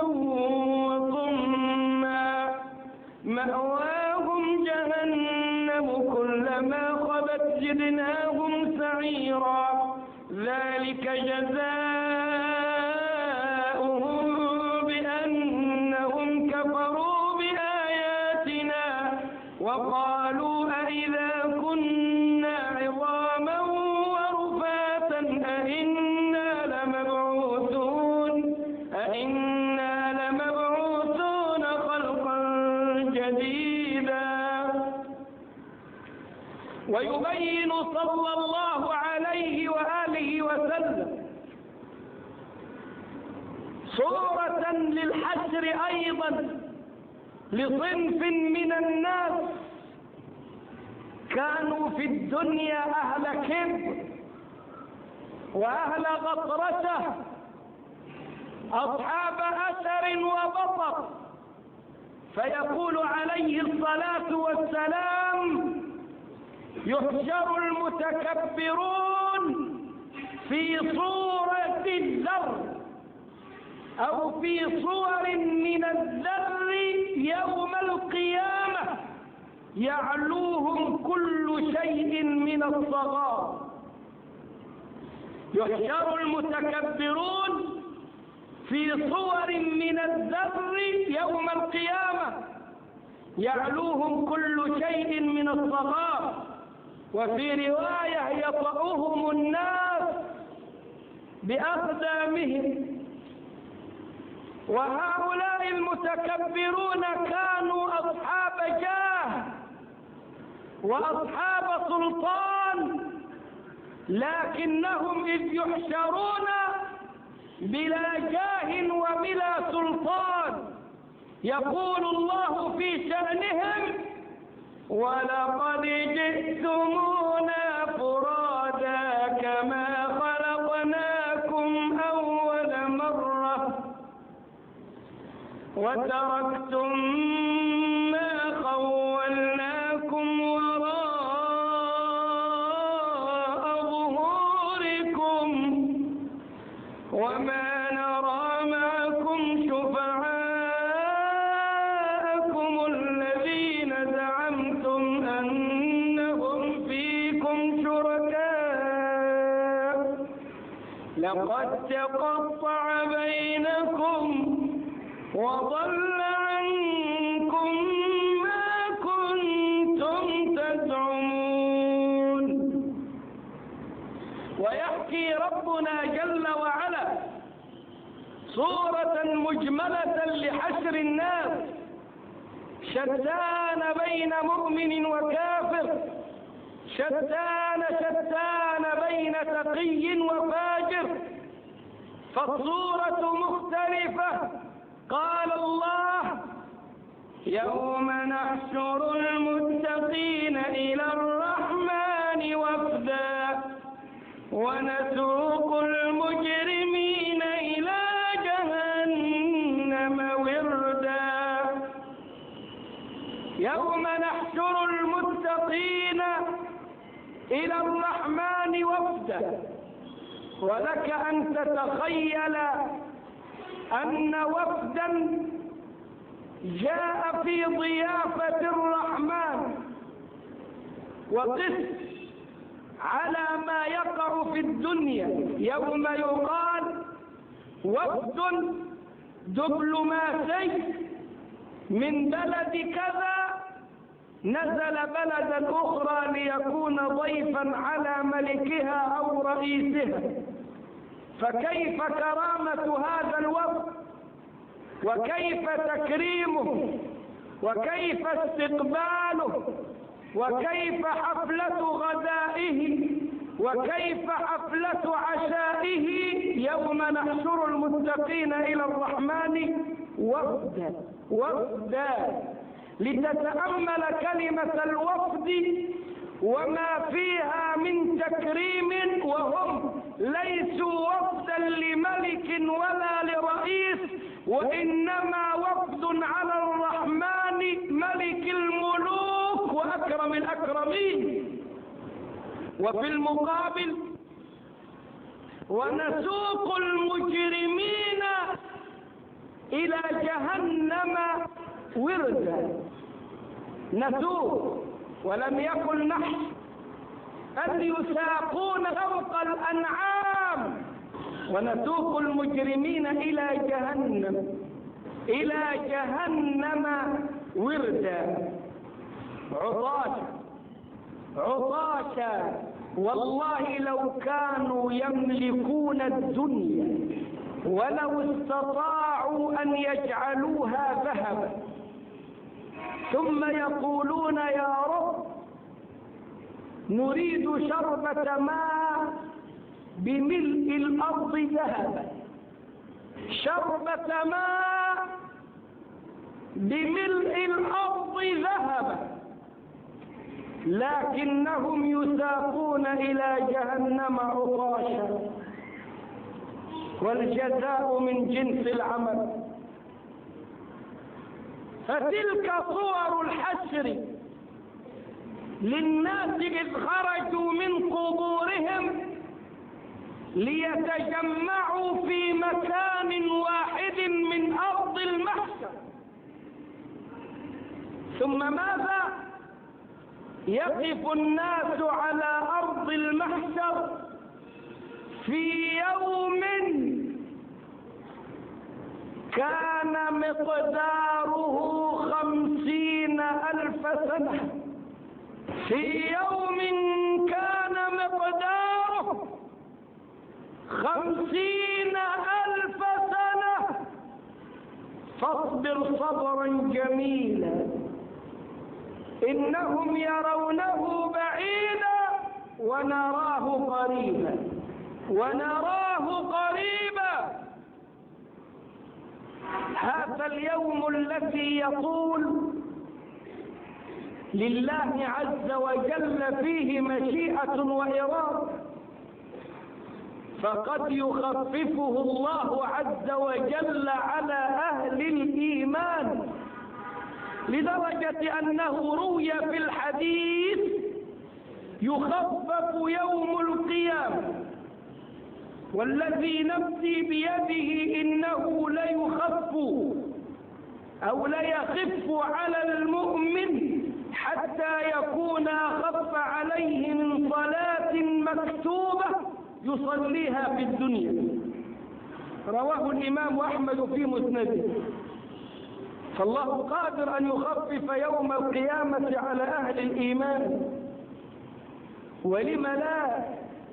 وصما مأواهم جهنم كلما خبت زدناهم سعيرا ذلك جزاؤهم بأنهم كفروا بآياتنا وقالوا أإذا كنا عظاما ورفاتا أإنا لمبعوثون خلقا جديدا. ويبين صلى الله عليه وآله وسلم صورة للحشر أيضا لصنف من الناس كانوا في الدنيا أهل كبر وأهل غطرسة أصحاب أثر وبطر، فيقول عليه الصلاة والسلام: يحشر المتكبرون في صورة الذر أو في صور من الذر يوم القيامة يعلوهم كل شيء من الصغار. يحشر المتكبرون في صور من الذر يوم القيامة يعلوهم كل شيء من الصغار. وفي رواية: يطأهم الناس بأقدامهم. وهؤلاء المتكبرون كانوا أصحاب جاه وأصحاب سلطان، لكنهم إذ يحشرون بلا جاه وبلا سلطان يقول الله في شأنهم: ولقد جئتمونا فرادا كما خلقناكم أول مرة وتركتم ما خولناكم وراء ظهوركم وما نرى معكم شفعاءكم الذين زعمتم أنهم فيكم شركاء لقد تقطع بينكم وضل عنكم ما كنتم تزعمون. ويحكي ربنا جل وعلا صورة مجملة لحشر الناس شتان بين مؤمن وكافر، شتان بين تقي وفاجر، فالصورة مختلفة. قال الله: يوم نحشر المتقين إلى الرحمن وفدا ونسوق المجرمين إلى جهنم وردا. يوم نحشر المتقين إلى الرحمن وفدا، ولك أن تتخيل أن وفدا جاء في ضيافة الرحمن، وقس على ما يقع في الدنيا يوم يقال وفد دبلوماسي من بلد كذا نزل بلدا أخرى ليكون ضيفا على ملكها أو رئيسها، فكيف كرامة هذا الوفد وكيف تكريمه وكيف استقباله وكيف حفلة غدائه وكيف حفلة عشائه يوم نحشر المتقين إلى الرحمن وفدا لتتأمل كلمة الوفد وما فيها من تكريم، وهم ليسوا وفدا لملك ولا لرئيس، وإنما وفد على الرحمن المكرمين. وفي المقابل ونسوق المجرمين إلى جهنم وردا. نسوق، ولم يقل نحن أن يساقون فوق الأنعام. ونسوق المجرمين إلى جهنم وردا عطاشا. والله لو كانوا يملكون الدنيا ولو استطاعوا أن يجعلوها ذهبا ثم يقولون يا رب نريد شربة ماء بملء الأرض ذهبا، شربة ماء بملء الأرض ذهبا، لكنهم يساقون إلى جهنم عطاشا، والجزاء من جنس العمل. فتلك صور الحشر للناس إذ خرجوا من قبورهم ليتجمعوا في مكان واحد من أرض المحشر. ثم ماذا؟ يقف الناس على أرض المحشر في يوم كان مقداره 50,000 سنة، في يوم كان مقداره 50,000 سنة. فاصبر صبرا جميلا إنهم يرونه بعيدا ونراه قريبا. هذا اليوم الذي يطول لله عز وجل فيه مشيئة وإرادة، فقد يخففه الله عز وجل على أهل الإيمان، لدرجة أنه روي في الحديث يخفف يوم القيامة، والذي نفسي بيده إنه ليخف أو ليخف على المؤمن حتى يكون أخف عليه من صلاة مكتوبة يصليها في الدنيا. رواه الإمام أحمد في مسنده. فالله قادر أن يخفف يوم القيامة على أهل الإيمان، ولم لا؟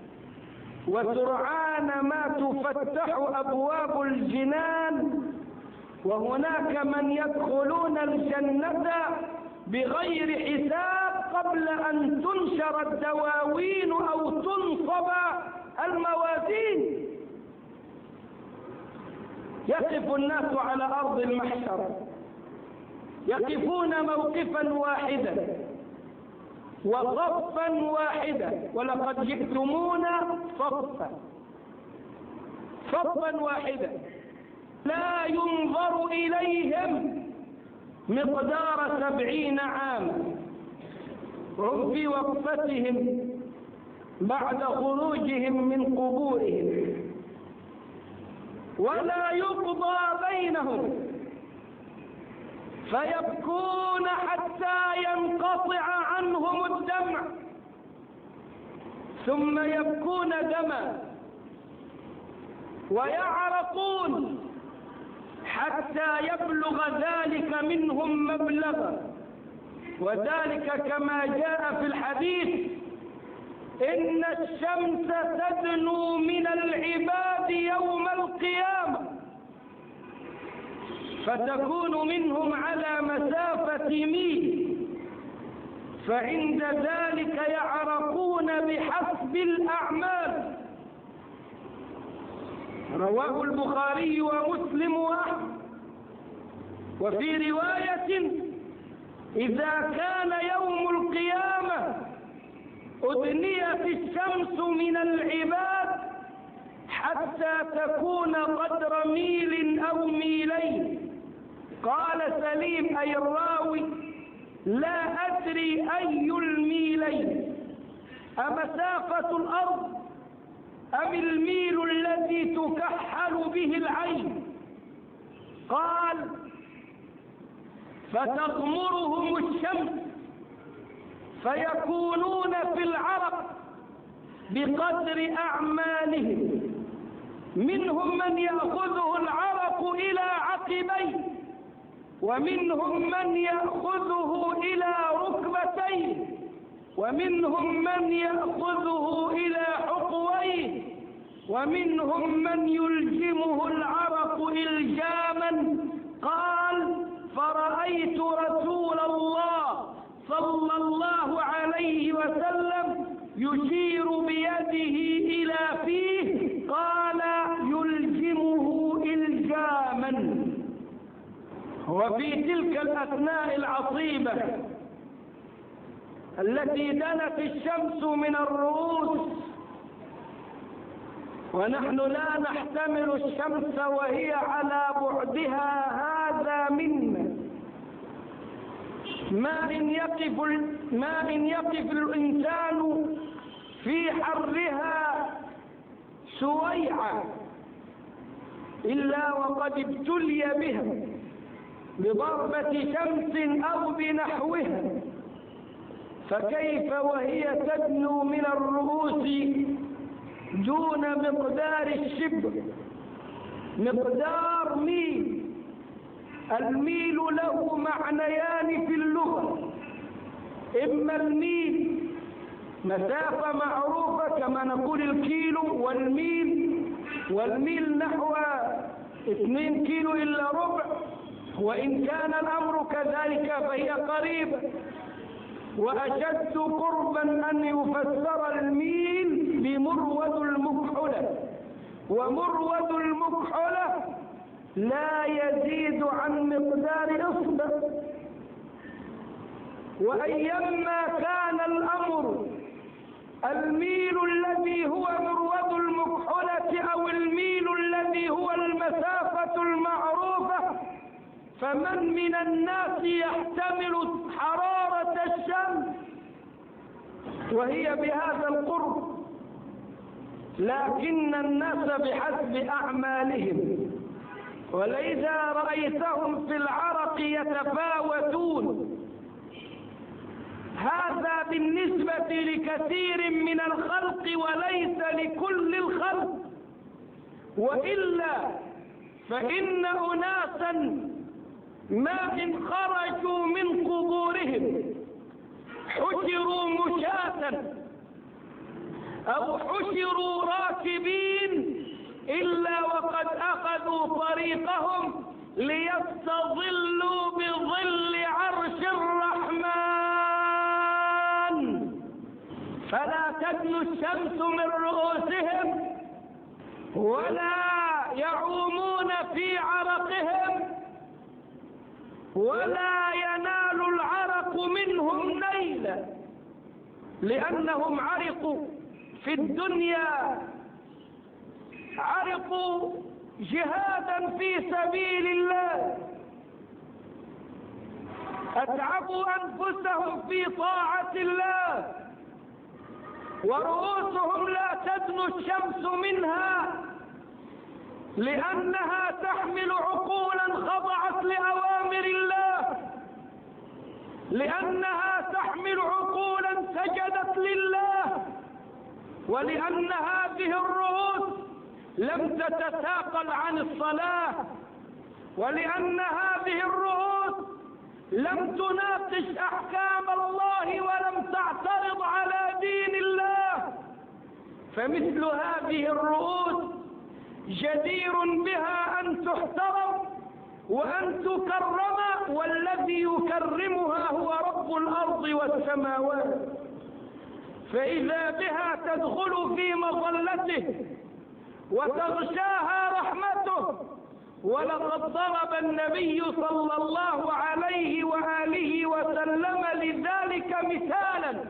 وسرعان ما تفتح أبواب الجنان، وهناك من يدخلون الجنة بغير حساب قبل أن تنشر الدواوين أو تنصب الموازين. يقف الناس على أرض المحشر، يقفون موقفا واحدا وصفا واحدا، ولقد جئتمونا صفا واحدا، لا ينظر إليهم مقدار 70 عاما. هم في وقفتهم بعد خروجهم من قبورهم، ولا يقضى بينهم فيبكون حتى ينقطع عنهم الدمع، ثم يبكون دما ويعرقون حتى يبلغ ذلك منهم مبلغا. وذلك كما جاء في الحديث إن الشمس تدنو من العباد يوم القيامة فتكون منهم على مسافة ميل، فعند ذلك يعرقون بحسب الأعمال. رواه البخاري ومسلم وأحمد. وفي رواية إذا كان يوم القيامة أدنيت الشمس من العباد حتى تكون قدر ميل أو ميلين. قال سليم أي الراوي لا أدري أي الميلين، أمسافة الأرض أم الميل الذي تكحل به العين؟ قال: فتغمرهم الشمس فيكونون في العرق بقدر أعمالهم، منهم من يأخذه العرق إلى عقبيه، ومنهم من يأخذه إلى ركبتيه، ومنهم من يأخذه إلى حقويه، ومنهم من يلجمه العرق إلجاما. قال: فرأيت رسول الله صلى الله عليه وسلم يشير بيده إلى فيه، قال: يلجمه إلجاما. وفي تلك الأثناء العصيبة التي دنت الشمس من الرؤوس ونحن لا نحتمل الشمس وهي على بعدها هذا منا، ما إن يقف الإنسان في حرها سويعا إلا وقد ابتلي بها بضربة شمس أو بنحوها، فكيف وهي تدنو من الرؤوس دون مقدار الشبر، مقدار ميل. الميل له معنيان في اللغة: إما الميل مسافة معروفة كما نقول الكيلو، والميل نحو 2 كيلو إلا ربع، وإن كان الأمر كذلك فهي قريبة. وأشد قربا أن يفسر الميل بمرود المكحلة، ومرود المكحلة لا يزيد عن مقدار إصبع. وأيما كان الأمر الميل الذي هو مرود المكحلة أو الميل الذي هو المسافة المعروفة، فمن من الناس يحتمل حرارة الشمس وهي بهذا القرب، لكن الناس بحسب أعمالهم، ولذا رأيتهم في العرق يتفاوتون. هذا بالنسبة لكثير من الخلق وليس لكل الخلق، وإلا فإن أناسا ما إن خرجوا من قبورهم حشروا مشاة أو حشروا راكبين إلا وقد أخذوا طريقهم ليستظلوا بظل عرش الرحمن، فلا تدنو الشمس من رؤوسهم ولا يعومون في عرقهم ولا ينال العرق منهم نيلا، لأنهم عرقوا في الدنيا، عرقوا جهادا في سبيل الله، أتعبوا أنفسهم في طاعة الله، ورؤوسهم لا تدنو الشمس منها، لأنها تحمل عقولا خضعت لأوامر الله، لأنها تحمل عقولا سجدت لله، ولأن هذه الرؤوس لم تتثاقل عن الصلاة، ولأن هذه الرؤوس لم تناقش أحكام الله ولم تعترض على دين الله، فمثل هذه الرؤوس جدير بها أن تحترم وأن تكرم، والذي يكرمها هو رب الأرض والسماوات، فإذا بها تدخل في مظلته وتغشاها رحمته. ولقد ضرب النبي صلى الله عليه وآله وسلم لذلك مثالا،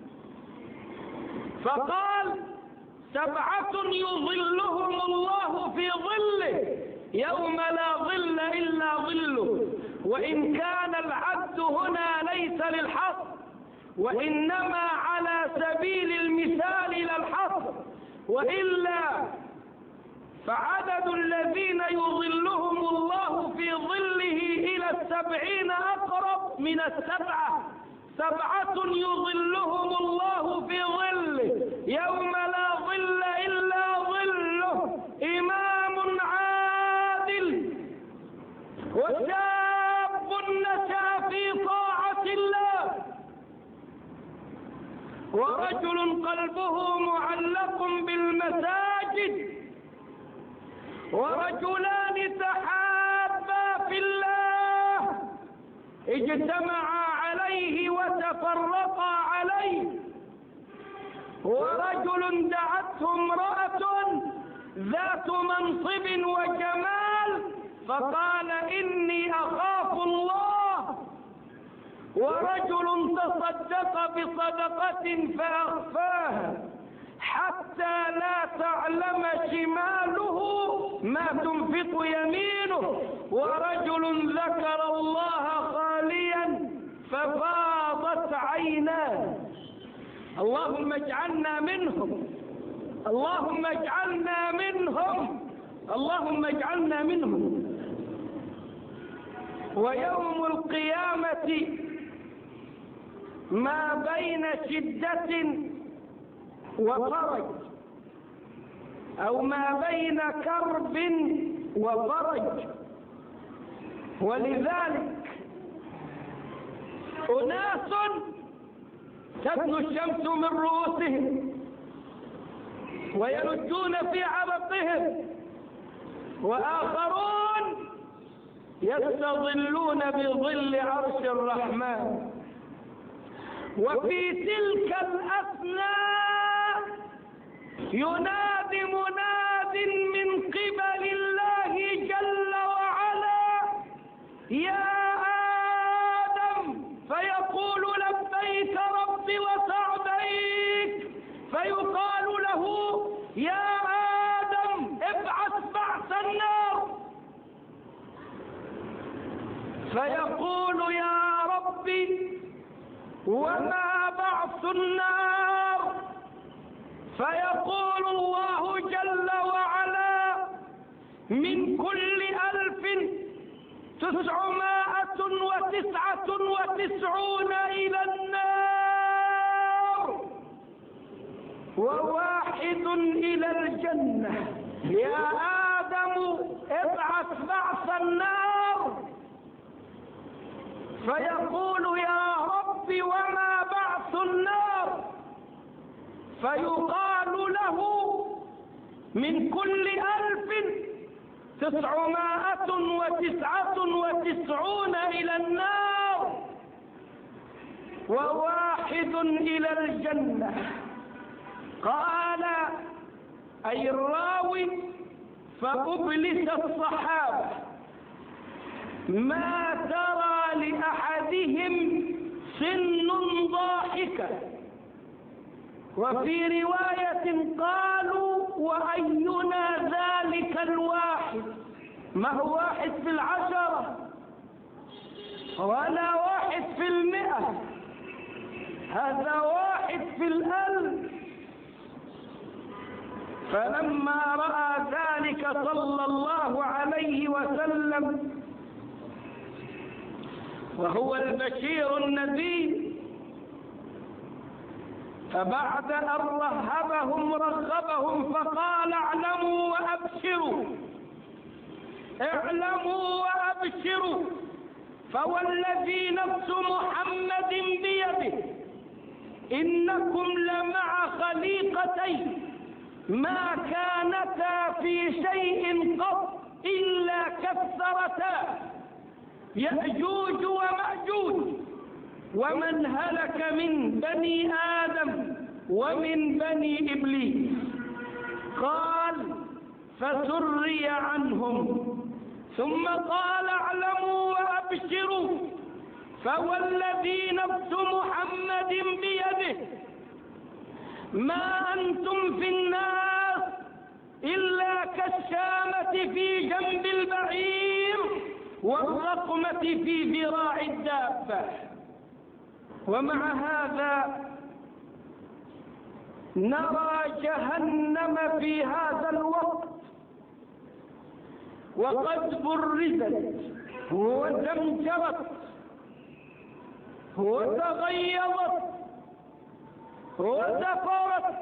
فقال: 7 يظلهم الله في ظله يوم لا ظل إلا ظله. وإن كان العبد هنا ليس للحصر، وإنما على سبيل المثال لا الحصر، وإلا فعدد الذين يظلهم الله في ظله إلى 70 أقرب من 7. 7 يظلهم الله في ظله يوم لا ظل إلا ظله: إمام عادل، وشاب نشأ في طاعة الله، ورجل قلبه معلق بالمساجد، ورجلان تحابا في الله اجتمعا عليه وتفرقا عليه، ورجل دعته امرأة ذات منصب وجمال فقال إني أخاف الله، ورجل تصدق بصدقة فأخفاها حتى لا تعلم شماله ما تنفق يمينه، ورجل ذكر الله خاليا ففاضت عيناه. اللهم اجعلنا منهم، اللهم اجعلنا منهم، اللهم اجعلنا منهم. ويوم القيامة ما بين شدة وفرج، أو ما بين كرب وفرج. ولذلك أناس تدنو الشمس من رؤوسهم ويلجون في عرقهم، وآخرون يستظلون بظل عرش الرحمن. وفي تلك الأثناء ينادي مناد من قبل الله جل وعلا: يا آدم، فيقول لبيك ربي وسعديك، فيقال له: يا آدم ابعث بعث النار، فيقول: يا ربي وما بعث النار؟ فيقول الله جل وعلا: من كل 1999 إلى النار، وواحد إلى الجنة. يا آدم ابعث بعث النار، فيقول: يا رب وما بعث النار؟ فيقال له: من كل 1999 إلى النار، وواحد إلى الجنة. قال أي الراوي: فأبلس الصحابة ما ترى لأحدهم سن ضاحكة. وفي رواية قالوا: وأينا ذلك الواحد؟ ما هو 1 في 10 ولا 1 في 100، هذا 1 في 1000. فلما رأى ذلك صلى الله عليه وسلم، وهو البشير النذير، فبعد أن رهبهم رغبهم فقال: اعلموا وأبشروا، اعلموا وأبشروا، فوالذي نفس محمد بيده إنكم لمع خليقتين ما كانتا في شيء قط إلا كثرتا: يأجوج ومأجوج، ومن هلك من بني آدم ومن بني إبليس. قال: فسري عنهم، ثم قال: اعلموا وأبشروا، فوالذي نفس محمد بيده ما أنتم في الناس إلا كالشامة في جنب البعير والرقمة في ذراع الدابة. ومع هذا نرى جهنم في هذا الوقت وقد برزت وزمجرت وتغيظت وزفرت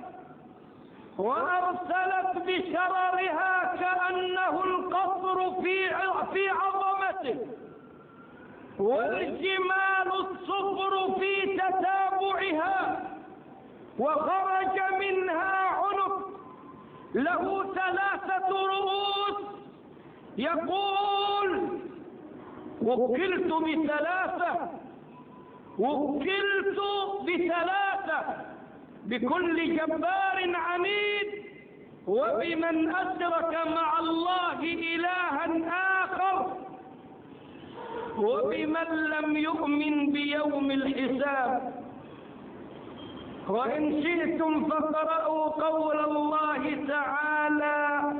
وأرسلت بشررها كأنه القصر في عظمته والجمال الصفر في تتابعها، وخرج منها عنق له 3 رؤوس يقول: وكلت ب3 بكل جبار عنيد وبمن أشرك مع الله إلها آخر وبمن لم يؤمن بيوم الحساب. وإن شئتم فاقرأوا قول الله تعالى: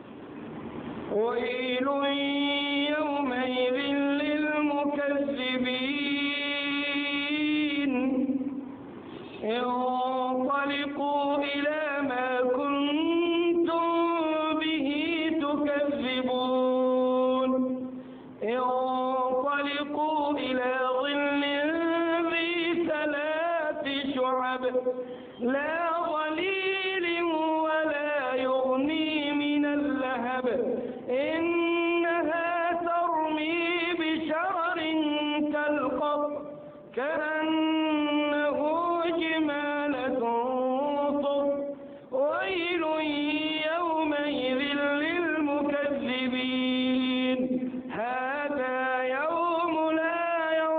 ويل يومئذ للمكذبين انطلقوا إلى ما كنتم به تكذبون انطلقوا إلى ظل ذي 3 شعب لا ظليل ولا يغني من اللهب إنها ترمي بشرر كالقصر كأنه جمالة صفر ويل يومئذ للمكذبين هذا يوم لا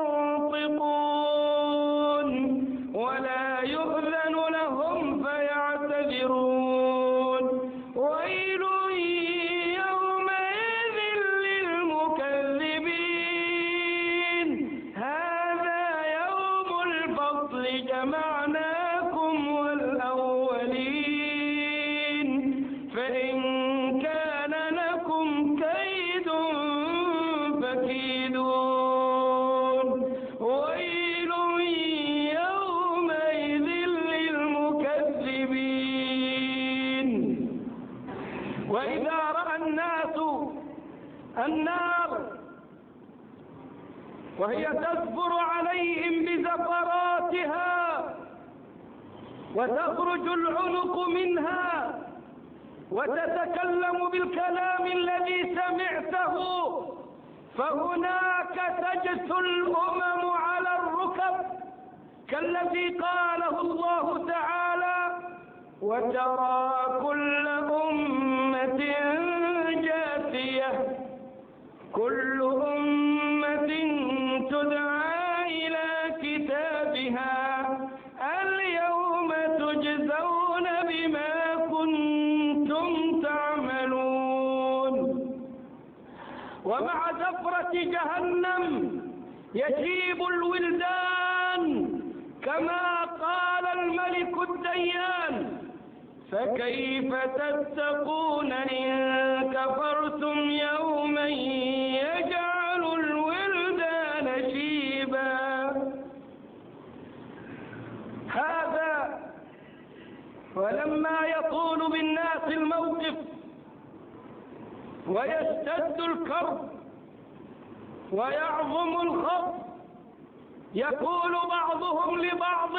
ينطقون ولا يؤذن لهم فيعتذرون ويل يومئذ للمكذبين هذا يوم الفصل جمعناكم والأولين فإن كان لكم كيد فكيدون ويل يومئذ للمكذبين. وإذا رأى الناس النار وهي تزفر عليهم بزفراتها وتخرج العنق منها وتتكلم بالكلام الذي سمعته، فهناك تجثو الأمم على الركب كالذي قاله الله تعالى: وترى كل أمة جاثية كل أمة تدعى إلى كتابها اليوم تجزون بما كنتم تعملون. ومع زفرة جهنم يجيب الولدان كما قال الملك الديان: فكيف تتقون إن كفرتم يوما يجعل الولدان شيبا. هذا ولما يطول بالناس الموقف ويشتد الكرب ويعظم الخوف يقول بعضهم لبعض: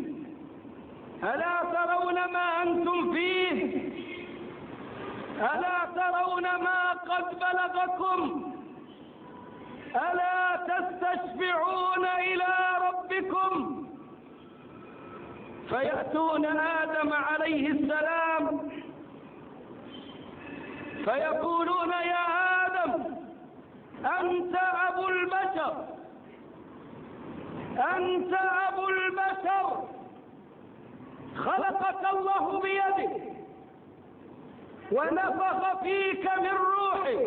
ألا ترون ما أنتم فيه؟ ألا ترون ما قد بلغكم؟ ألا تستشفعون إلى ربكم؟ فيأتون آدم عليه السلام فيقولون: يا آدم أنت أبو البشر، أنت أبو البشر، خلقك الله بيده ونفخ فيك من روحه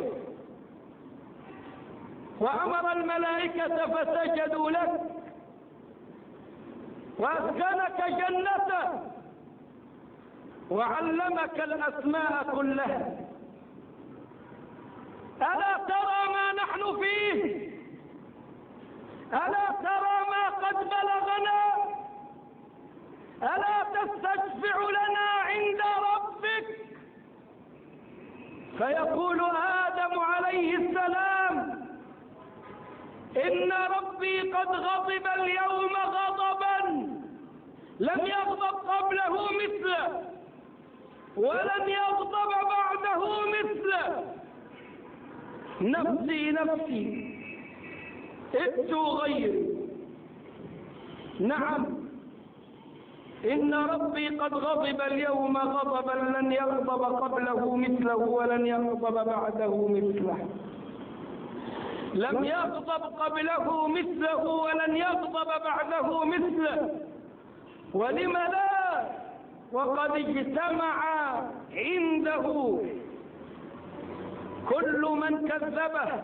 وأمر الملائكة فسجدوا لك وأسكنك جنته وعلمك الأسماء كلها. ألا ترى ما نحن فيه؟ ألا ترى ما قد بلغنا؟ فيقول آدم عليه السلام: إن ربي قد غضب اليوم غضبا لم يغضب قبله مثله ولن يغضب بعده مثله. نفسي نفسي ائتوا غيري. نعم، إن ربي قد غضب اليوم غضبا لن يغضب قبله مثله ولن يغضب بعده مثله. لم يغضب قبله مثله ولن يغضب بعده مثله. ولم لا؟ وقد اجتمع عنده كل من كذبه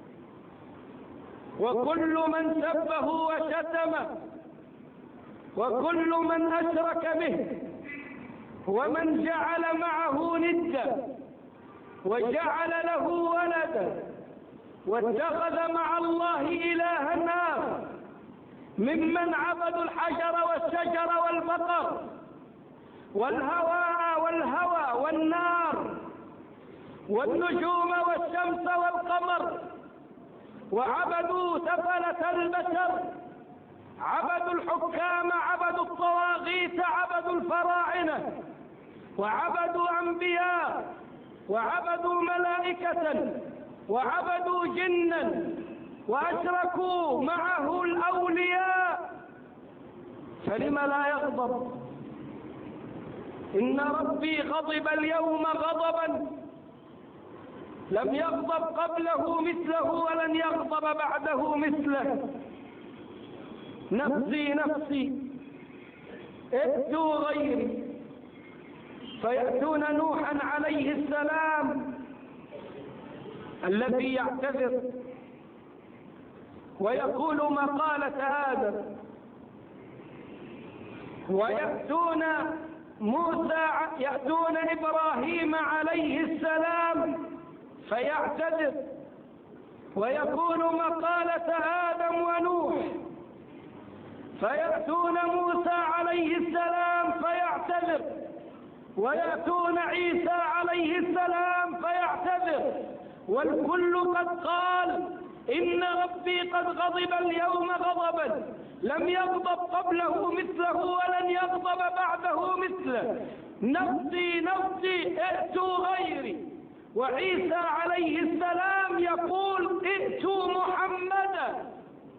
وكل من سبه وشتمه وكل من أشرك به ومن جعل معه ندا وجعل له ولدا واتخذ مع الله إلها آخر، ممن عبدوا الحجر والشجر والبقر والهواء والهوى والنار والنجوم والشمس والقمر، وعبدوا سفلة البشر، عبدوا الحكام، عبدوا الطواغيت، عبدوا الفراعنة، وعبدوا أنبياء، وعبدوا ملائكة، وعبدوا جنا، وأشركوا معه الأولياء. فلم لا يغضب؟ إن ربي غضب اليوم غضبا لم يغضب قبله مثله ولن يغضب بعده مثله. نفسي نفسي ائتوا غيري. فيأتون نوحا عليه السلام الذي يعتذر ويقول مقالة آدم، ويأتون يأتون إبراهيم عليه السلام فيعتذر ويقول مقالة آدم ونوح، فيأتون موسى عليه السلام فيعتذر، ويأتون عيسى عليه السلام فيعتذر، والكل قد قال: إن ربي قد غضب اليوم غضبا لم يغضب قبله مثله ولن يغضب بعده مثله. نفسي نفسي ائتوا غيري. وعيسى عليه السلام يقول: ائتوا محمدا.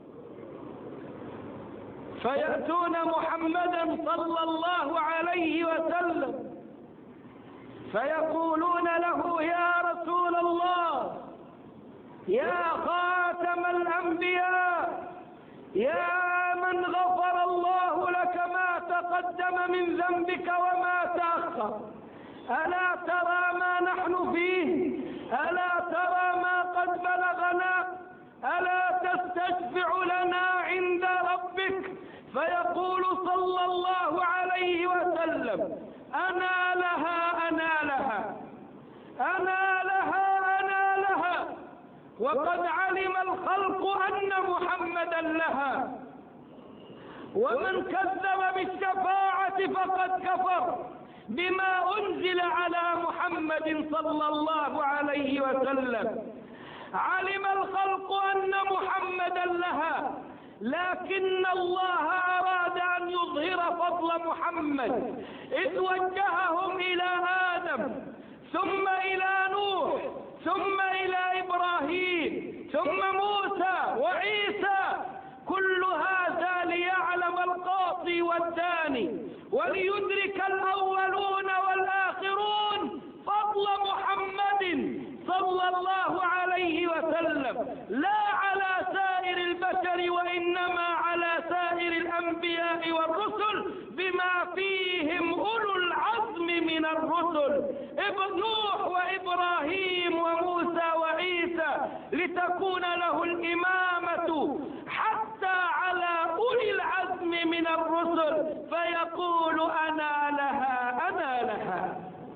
فيأتون محمدا صلى الله عليه وسلم فيقولون له: يا رسول الله، يا خاتم الأنبياء، يا من غفر الله لك ما تقدم من ذنبك وما تأخر، ألا ترى ما نحن فيه؟ ألا ترى ما قد بلغنا؟ ألا تستشفع لنا عند ربك؟ فيقول صلى الله عليه وسلم: أنا لها أنا لها أنا لها أنا لها، وقد علم الخلق أن محمدا لها. ومن كذب بالشفاعة فقد كفر بما أنزل على محمد صلى الله عليه وسلم. علم الخلق أن محمدا لها، لكن الله أراد أن يظهر فضل محمد إذ وجههم إلى آدم، ثم إلى نوح، ثم إلى إبراهيم، ثم موسى وعيسى. كل هذا ليعلم القاطي والداني وليدرك الأولون والآخرون فضل محمد صلى الله عليه وسلم، لا على سائر البشر وإنما على سائر الأنبياء والرسل بما فيهم أولو العزم من الرسل، نوح وإبراهيم وموسى وعيسى، لتكون له الإمامة حتى على أولي العزم من الرسل. فيقول: أنا لها أنا لها.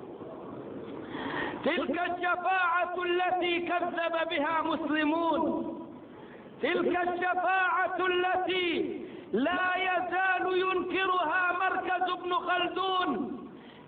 تلك الشفاعة التي كذب بها مسلمون، تلك الشفاعة التي لا يزال ينكرها مركز ابن خلدون،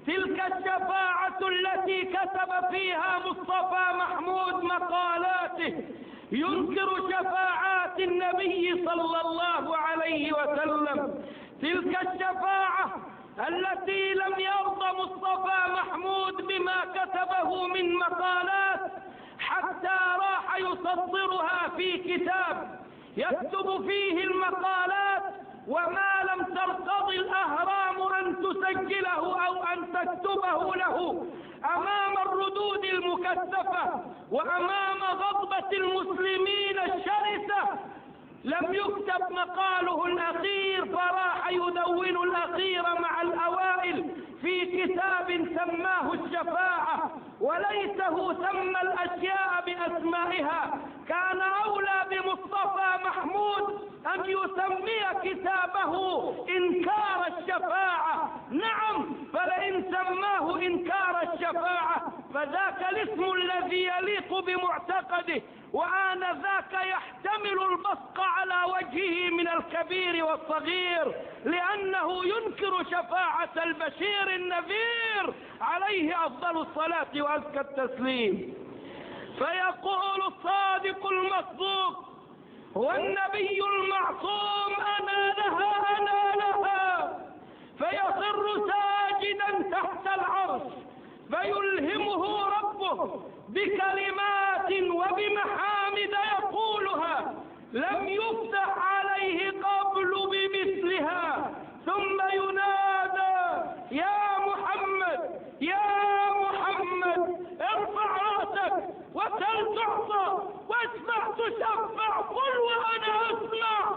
تلك الشفاعة التي كتب فيها مصطفى محمود مقالاته ينكر شفاعات النبي صلى الله عليه وسلم. تلك الشفاعة التي لم يرضى مصطفى محمود بما كتبه من مقالات حتى راح يسطرها في كتاب يكتب فيه المقالات وما لم ترتضي الأهرام أن تسجله أو أن تكتبه له أمام الردود المكثفة وأمام غضبة المسلمين الشرسة. لم يكتب مقاله الأخير فراح يدون الأخير مع الأوائل في كتاب سماه الشفاعة وليته سمى الأشياء بأسمائها. كان أولى بمصطفى محمود أن يسمي كتابه إنكار الشفاعة. نعم، فلئن سماه إنكار الشفاعة فذاك الاسم الذي يليق بمعتقده وآنذاك يحتمل البصق على وجهه من الكبير والصغير، لأنه ينكر شفاعة البشير النذير عليه أفضل الصلاة وأزكى التسليم. فيقول الصادق المصدوق والنبي المعصوم أنا لها أنا لها، فيخر ساجدا تحت العرش فيلهمه ربه بكلمات وبمحامد يقولها لم يفتح عليه قبل بمثلها، ثم ينادى يا محمد يا محمد ارفع رأسك وسل تعطى واشفع تشفع قل وأنا أسمع.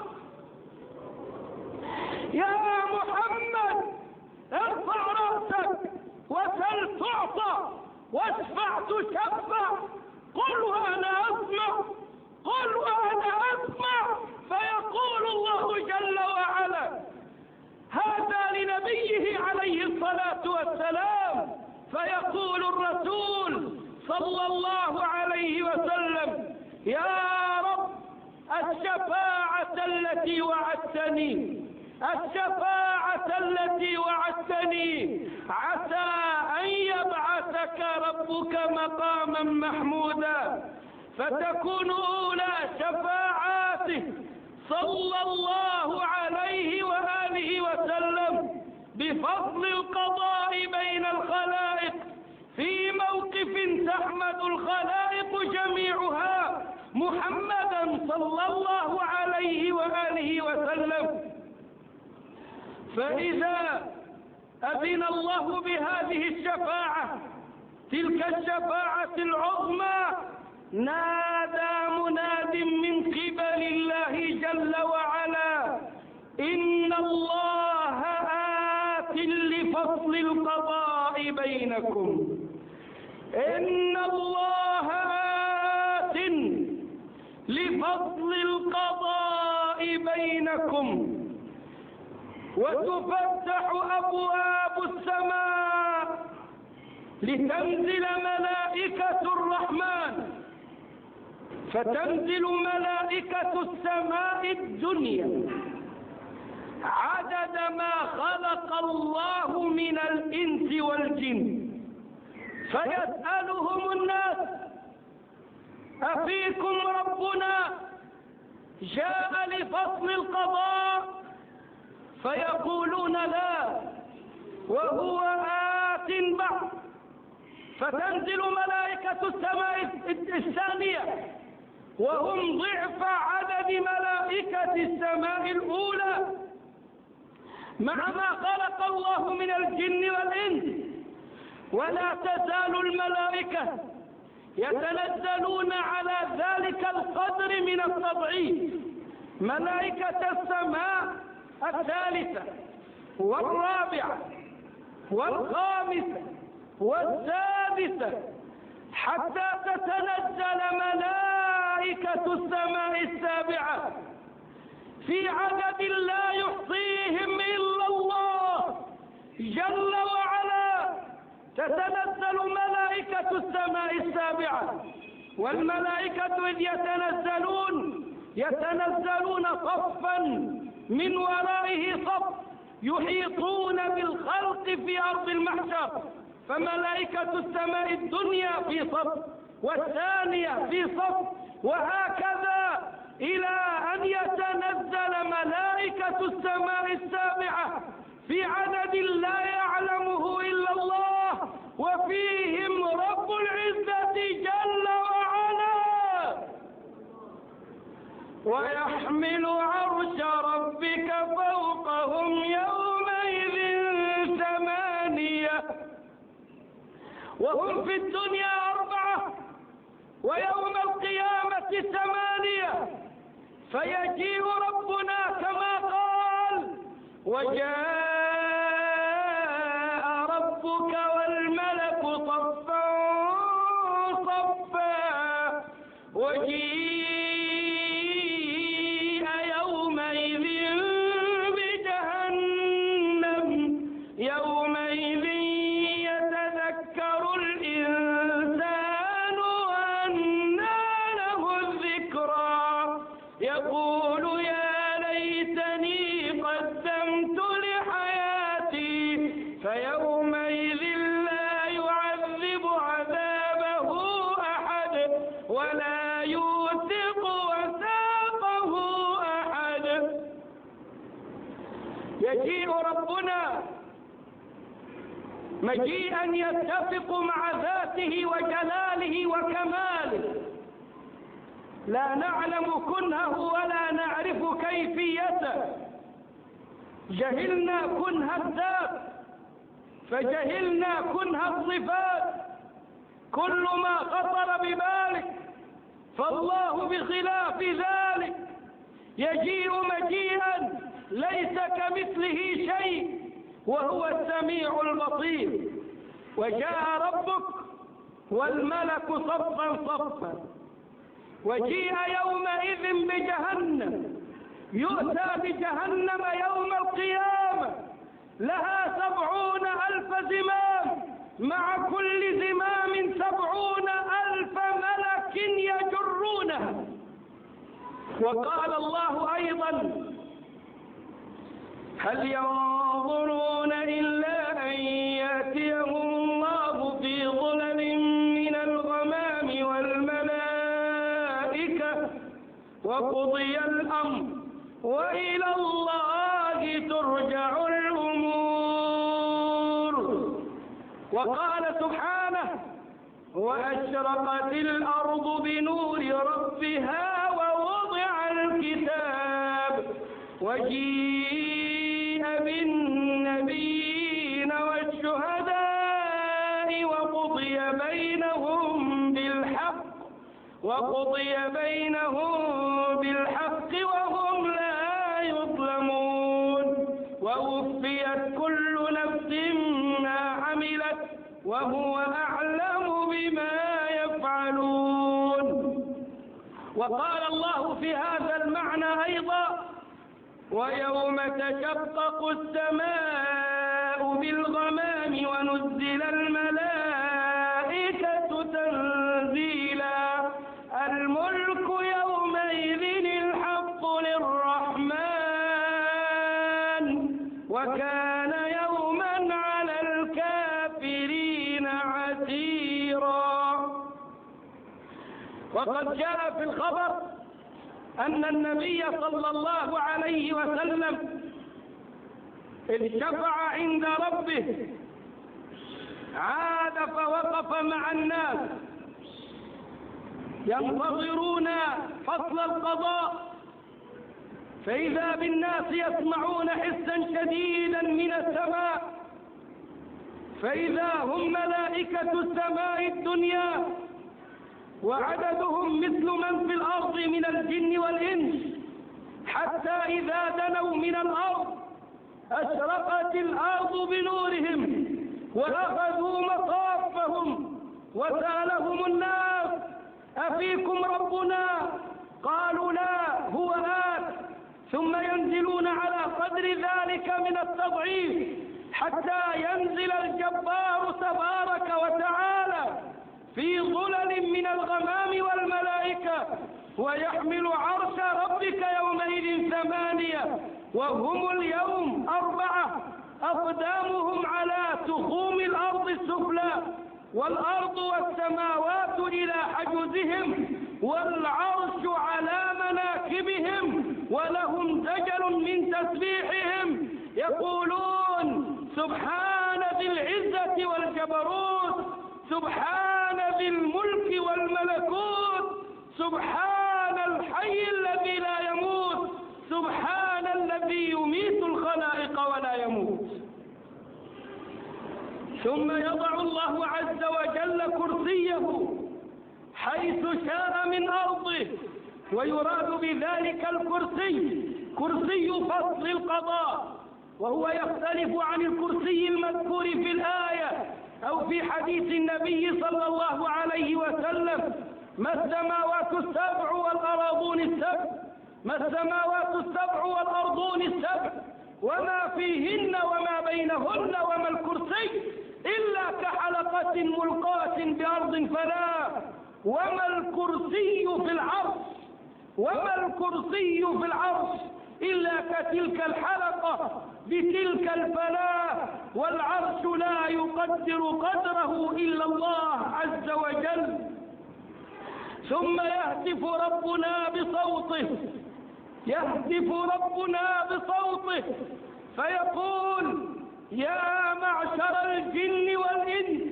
يا محمد ارفع رأسك وسل تعطى واشفع تشفع قل وأنا أسمع قل وأنا أسمع. فيقول الله جل وعلا هذا لنبيه عليه الصلاة والسلام، فيقول الرسول صلى الله عليه وسلم يا رب الشفاعة التي وعدتني الشفاعة التي وعدتني عسى أن يبعثك ربك مقاما محمودا، فتكون أولى شفاعاته صلى الله عليه وآله وسلم بفضل القضاء بين الخلائق في موقف تحمد الخلائق جميعها محمدا صلى الله عليه وآله وسلم. فإذا أذن الله بهذه الشفاعة تلك الشفاعة العظمى نادى مناد من قبل الله جل وعلا إن الله آت لفصل القضاء بينكم إن الله آت لفصل القضاء بينكم وتفتح أبواب السماء لتنزل ملائكة الرحمن، فتنزل ملائكة السماء الدنيا عدد ما خلق الله من الإنس والجن، فيسألهم الناس أفيكم ربنا جاء لفصل القضاء؟ فيقولون لا وهو آت بعد، فتنزل ملائكة السماء الثانية وهم ضعف عدد ملائكة السماء الأولى مع ما خلق الله من الجن والإنس. ولا تزال الملائكة يتنزلون على ذلك القدر من التضعيف، ملائكة السماء الثالثة والرابعة والخامسة والسادسة حتى تتنزل ملائكة السماء السابعة في عدد لا يحصيهم إلا الله جل وعلا. تتنزل ملائكة السماء السابعة، والملائكة إذ يتنزلون صفا من ورائه صف، يحيطون بالخلق في أرض المحشر، فملائكة السماء الدنيا في صف والثانية في صف، وهكذا إلى أن يتنزل ملائكة السماء السابعة في عدد لا يعلمه إلا الله، وفيهم رب العزة جل وعلا، ويحمل عرش ربك فوقهم يومئذ ثمانية، وهم في الدنيا 4 ويوم القيامة 8. فيجيء ربنا كما قال: وجاء ربك والملك صفا صفا، وجيء يومئذ بجهنم، يومئذ يتذكر الإنسان وأنى له الذكرى، يقول يا ليتني قدمت لحياتي، فيومئذ لا يعذب عذابه أحد ولا يوثق وثاقه أحد. يجيء ربنا مجيئا يتفق مع ذاته وجلاله وكماله، لا نعلم كنهه ولا نعرف كيفيته. جهلنا كنه الذات فجهلنا كنه الصفات، كل ما خطر ببالك، فالله بخلاف ذلك يجيء مجيئا ليس كمثله شيء وهو السميع البصير. وجاء ربك والملك صفا صفا، وجيء يومئذ بجهنم، يؤتى بجهنم يوم القيامة، لها 70,000 زمام، مع كل زمام 70,000 ملك يجرونها. وقال الله أيضا: هل ينظرون إلا أن يأتيهم الله في ظلل من الغمام والملائكة وقضي الأمر وإلى الله ترجع الأمور. وقال سبحانه: وأشرقت الأرض بنور ربها ووضع الكتاب وجيء بالنبيين والشهداء وقضي بينهم بالحق وهم لا يظلمون، ووفيت كل نفس ما عملت وهو أعلم بما يفعلون. وقال الله في هذا المعنى أيضا: ويوم تشقق السماء بالغمام ونزل الملائكة تنزيلا، الملك يومئذ الحق للرحمن وكان يوما على الكافرين عسيرا. وقد جاء في الخبر أن النبي صلى الله عليه وسلم اشتفع عند ربه، عاد فوقف مع الناس ينتظرون فصل القضاء، فإذا بالناس يسمعون حسا شديدا من السماء، فإذا هم ملائكة السماء الدنيا وعددهم مثل من في الأرض من الجن والإنس، حتى إذا دنوا من الأرض أشرقت الأرض بنورهم وأخذوا مصافهم، وسألهم الناس: أفيكم ربنا؟ قالوا: لا، هو آت. ثم ينزلون على قدر ذلك من التضعيف حتى ينزل الجبار تبارك وتعالى في ظلل من الغمام والملائكة، ويحمل عرش ربك يومئذ 8، وهم اليوم 4 أقدامهم على تخوم الأرض السفلى، والأرض والسماوات إلى حجزهم، والعرش على مناكبهم، ولهم دجل من تسبيحهم يقولون سبحان ذي العزة والجبروت، سبحان ذي الملك والملكوت، سبحان الحي الذي لا يموت، سبحان الذي يميت الخلائق ولا يموت. ثم يضع الله عز وجل كرسيه حيث شاء من أرضه، ويراد بذلك الكرسي كرسي فصل القضاء، وهو يختلف عن الكرسي المذكور في الآية أو في حديث النبي صلى الله عليه وسلم: ما السماوات السبع والأراضون السبع، ما السماوات السبع والأرضون السبع وما فيهن وما بينهن، وما الكرسي إلا كحلقة ملقاة بأرض فلا، وما الكرسي في العرش، وما الكرسي في العرش إلا كتلك الحلقة بتلك الفلاة، والعرش لا يقدر قدره إلا الله عز وجل. ثم يهتف ربنا بصوته، يهتف ربنا بصوته فيقول: يا معشر الجن والإنس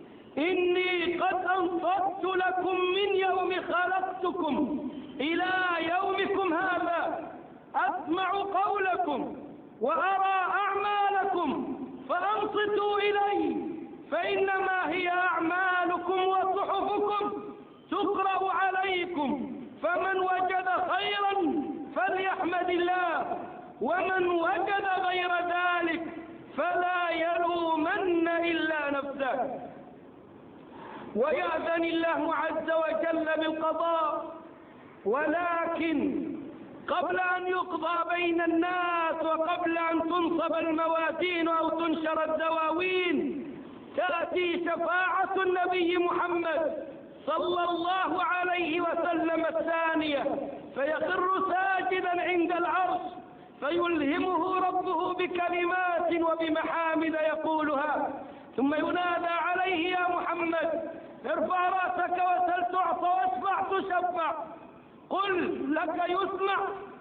إني قد أنصت لكم من يوم خلقتكم إلى يومكم هذا، أسمع قولكم وأرى أعمالكم، فأنصتوا إلي، فإنما هي أعمالكم وصحفكم تقرأ عليكم، فمن وجد خيرا فليحمد الله، ومن وجد غير ذلك فلا يلومن إلا نفسه. ويأذن الله عز وجل بالقضاء، ولكن قبل أن يقضى بين الناس وقبل أن تنصب الموازين أو تنشر الدواوين تأتي شفاعة النبي محمد صلى الله عليه وسلم الثانية، فيخر ساجدا عند العرش، فيلهمه ربه بكلمات وبمحامد يقولها، ثم ينادى عليه: يا محمد ارفع رأسك وسل تعطى واشفع تشفع، قل لك يسمع.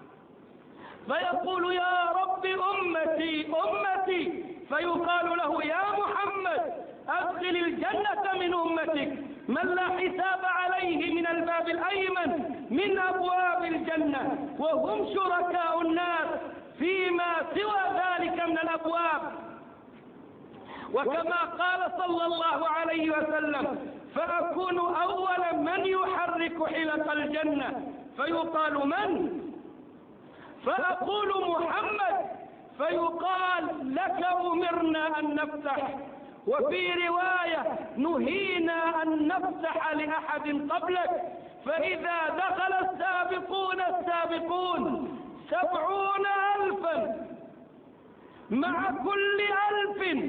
فيقول: يا رب أمتي أمتي، فيقال له: يا محمد أدخل الجنة من أمتك من لا حساب عليه من الباب الأيمن من أبواب الجنة، وهم شركاء الناس فيما سوى ذلك من الأبواب. وكما قال صلى الله عليه وسلم: فأكون أول من يحرك حلق الجنة، فيقال: من؟ فأقول: محمد، فيقال: لك أمرنا أن نفتح، وفي رواية: نهينا أن نفتح لأحد قبلك. فإذا دخل السابقون 70,000 مع كل 1,000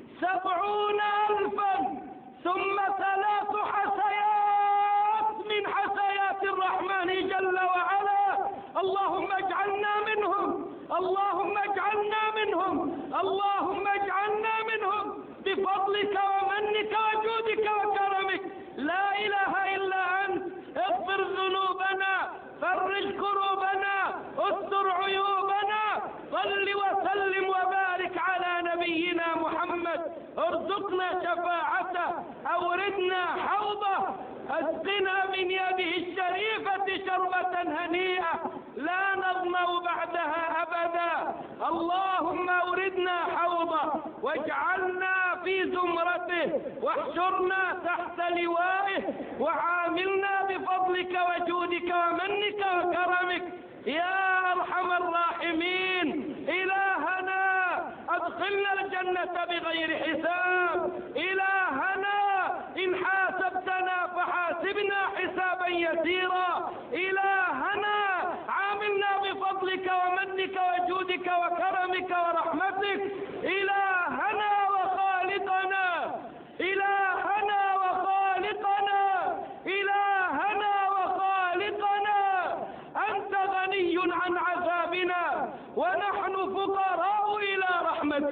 70,000 ثم 3 حسيات من حسيات الرحمن جل وعلا. اللهم اجعلنا منهم، اللهم اجعلنا منهم، اللهم اجعلنا منهم بفضلك ومنك وجودك وكرمك. لا إله إلا أنت، اغفر ذنوبنا، فرج كروبنا، استر عيوبنا، صل وسلم وبارك على نبينا محمد، ارزقنا شفاعته، أوردنا حوضه، اسقنا من يده الشريفة شربة هنيئة لا نظمأ بعدها أبدا. اللهم أوردنا حوضه، واجعلنا في زمرته، واحشرنا تحت لوائه، وعاملنا بفضلك وجودك ومنك وكرمك يا أرحم الراحمين. إلهنا أدخلنا الجنة بغير حساب، إلهنا إن حاسبتنا فحاسبنا حسابا يسيرا، إلهنا عاملنا بفضلك ومنك وجودك وكرمك ورحمتك، إلهنا وخالقنا، إلهنا وخالقنا، إلهنا وخالقنا، أنت غني عن عذابنا ونحن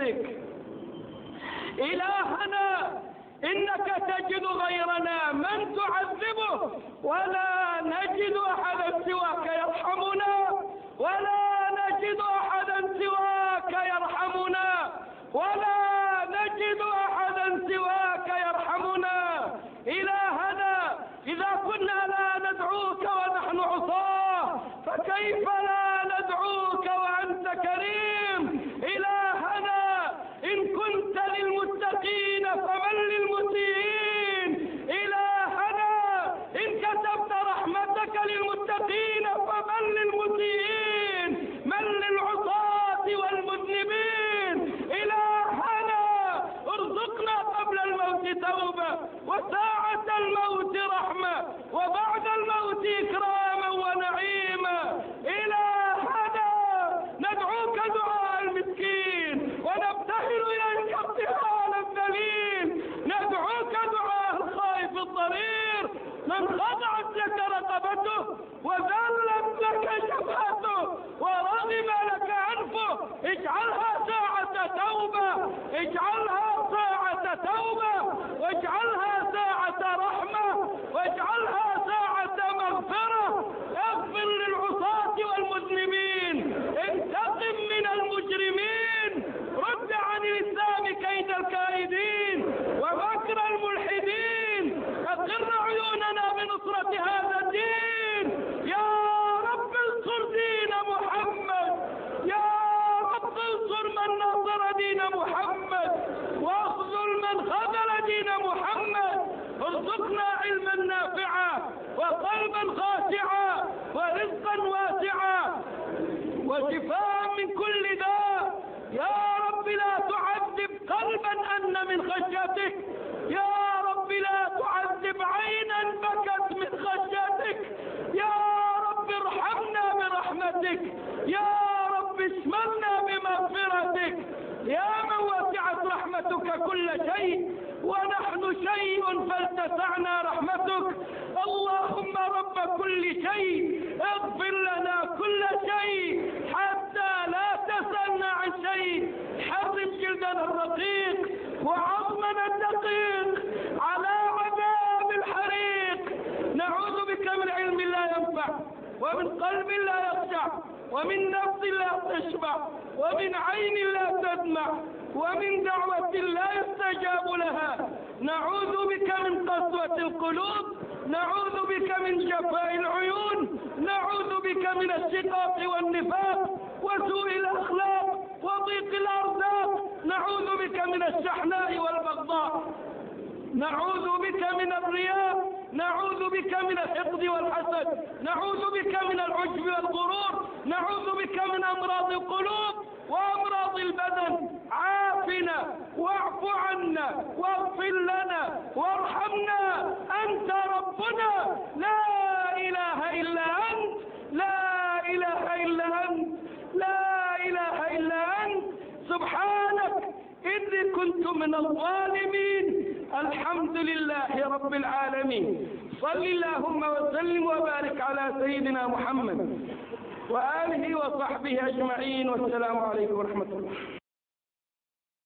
رحمتك. إلهنا إنك تجد غيرنا من تعذبه، ولا نجد أحدا سواك يرحمنا، ولا نجد أحدا سواك يرحمنا، ولا نجد أحدا سواك يرحمنا. إلهنا إذا كنا لا ندعوك ونحن عصاه، فكيف لا ندعوك وأنت كريم؟ إلهنا إن كنت للمتقين فمن للمسيئين؟ إلهنا إن كتبت رحمتك للمتقين فمن للمسيئين؟ من للعصاة والمذنبين؟ إلهنا ارزقنا قبل الموت توبة، وساعة الموت رحمة، وبعد الموت إكراما ونعيما. إلهنا ندعوك دعاء المسكين، ونبتهل إليك ابتهال الذليل، ندعوك دعاء الخائف الضرير، من خضعت لك رقبته وذلت لك شفاته ورغم لك أنفه. اجعلها ساعة توبة، اجعلها ساعة توبة، واجعلها ساعة رحمة، واجعلها ساعة مغفرة. اغفر للعصاة والمذنبين، انتقم من المجرمين، رد عن الإسلام كيد الكائدين ومكر الملحدين، أقر عيوننا بنصرة هذا الدين. يا رب انصر دين محمد، يا رب انصر من نصر دين محمد، واخذل من خذل دين محمد. ارزقنا علما نافعا وقلبا خاشعا ورزقا واسعا وشفاء من كل داء. يا رب لا تعذب قلبا أن من خشيتك، يا رب لا تعذب عينا بكت من خشيتك، يا رب ارحمنا برحمتك، يا رب اشملنا بمغفرتك. يا من وسعت رحمتك كل شيء ونحن شيء فلتسعنا رحمتك. اللهم رب كل شيء اغفر لنا كل شيء حتى لا تسألنا عن شيء. حرم جلدنا الرقيق وعظمنا الدقيق على عذاب الحريق. نعوذ بك من علم لا ينفع، ومن قلب لا يخشع، ومن نفس لا تشبع، ومن عين لا تدمع، ومن دعوة لا يستجاب لها. نعوذ بك من قسوة القلوب، نعوذ بك من جفاء العيون، نعوذ بك من الشقاق والنفاق وسوء الأخلاق وضيق الأرزاق، نعوذ بك من الشحناء والبغضاء، نعوذ بك من الرياء، نعوذ بك من الحقد والحسد، نعوذ بك من العجب والغرور، نعوذ بك من أمراض القلوب وأمراض البدن. عافنا واعف عنا واغفر لنا وارحمنا، أنت ربنا، لا إله إلا أنت، لا إله إلا أنت، لا إله إلا أنت. سبحانك إني كنت من الظالمين. الحمد لله رب العالمين. صل اللهم وسلم وبارك على سيدنا محمد وآله وصحبه أجمعين، والسلام عليكم ورحمة الله.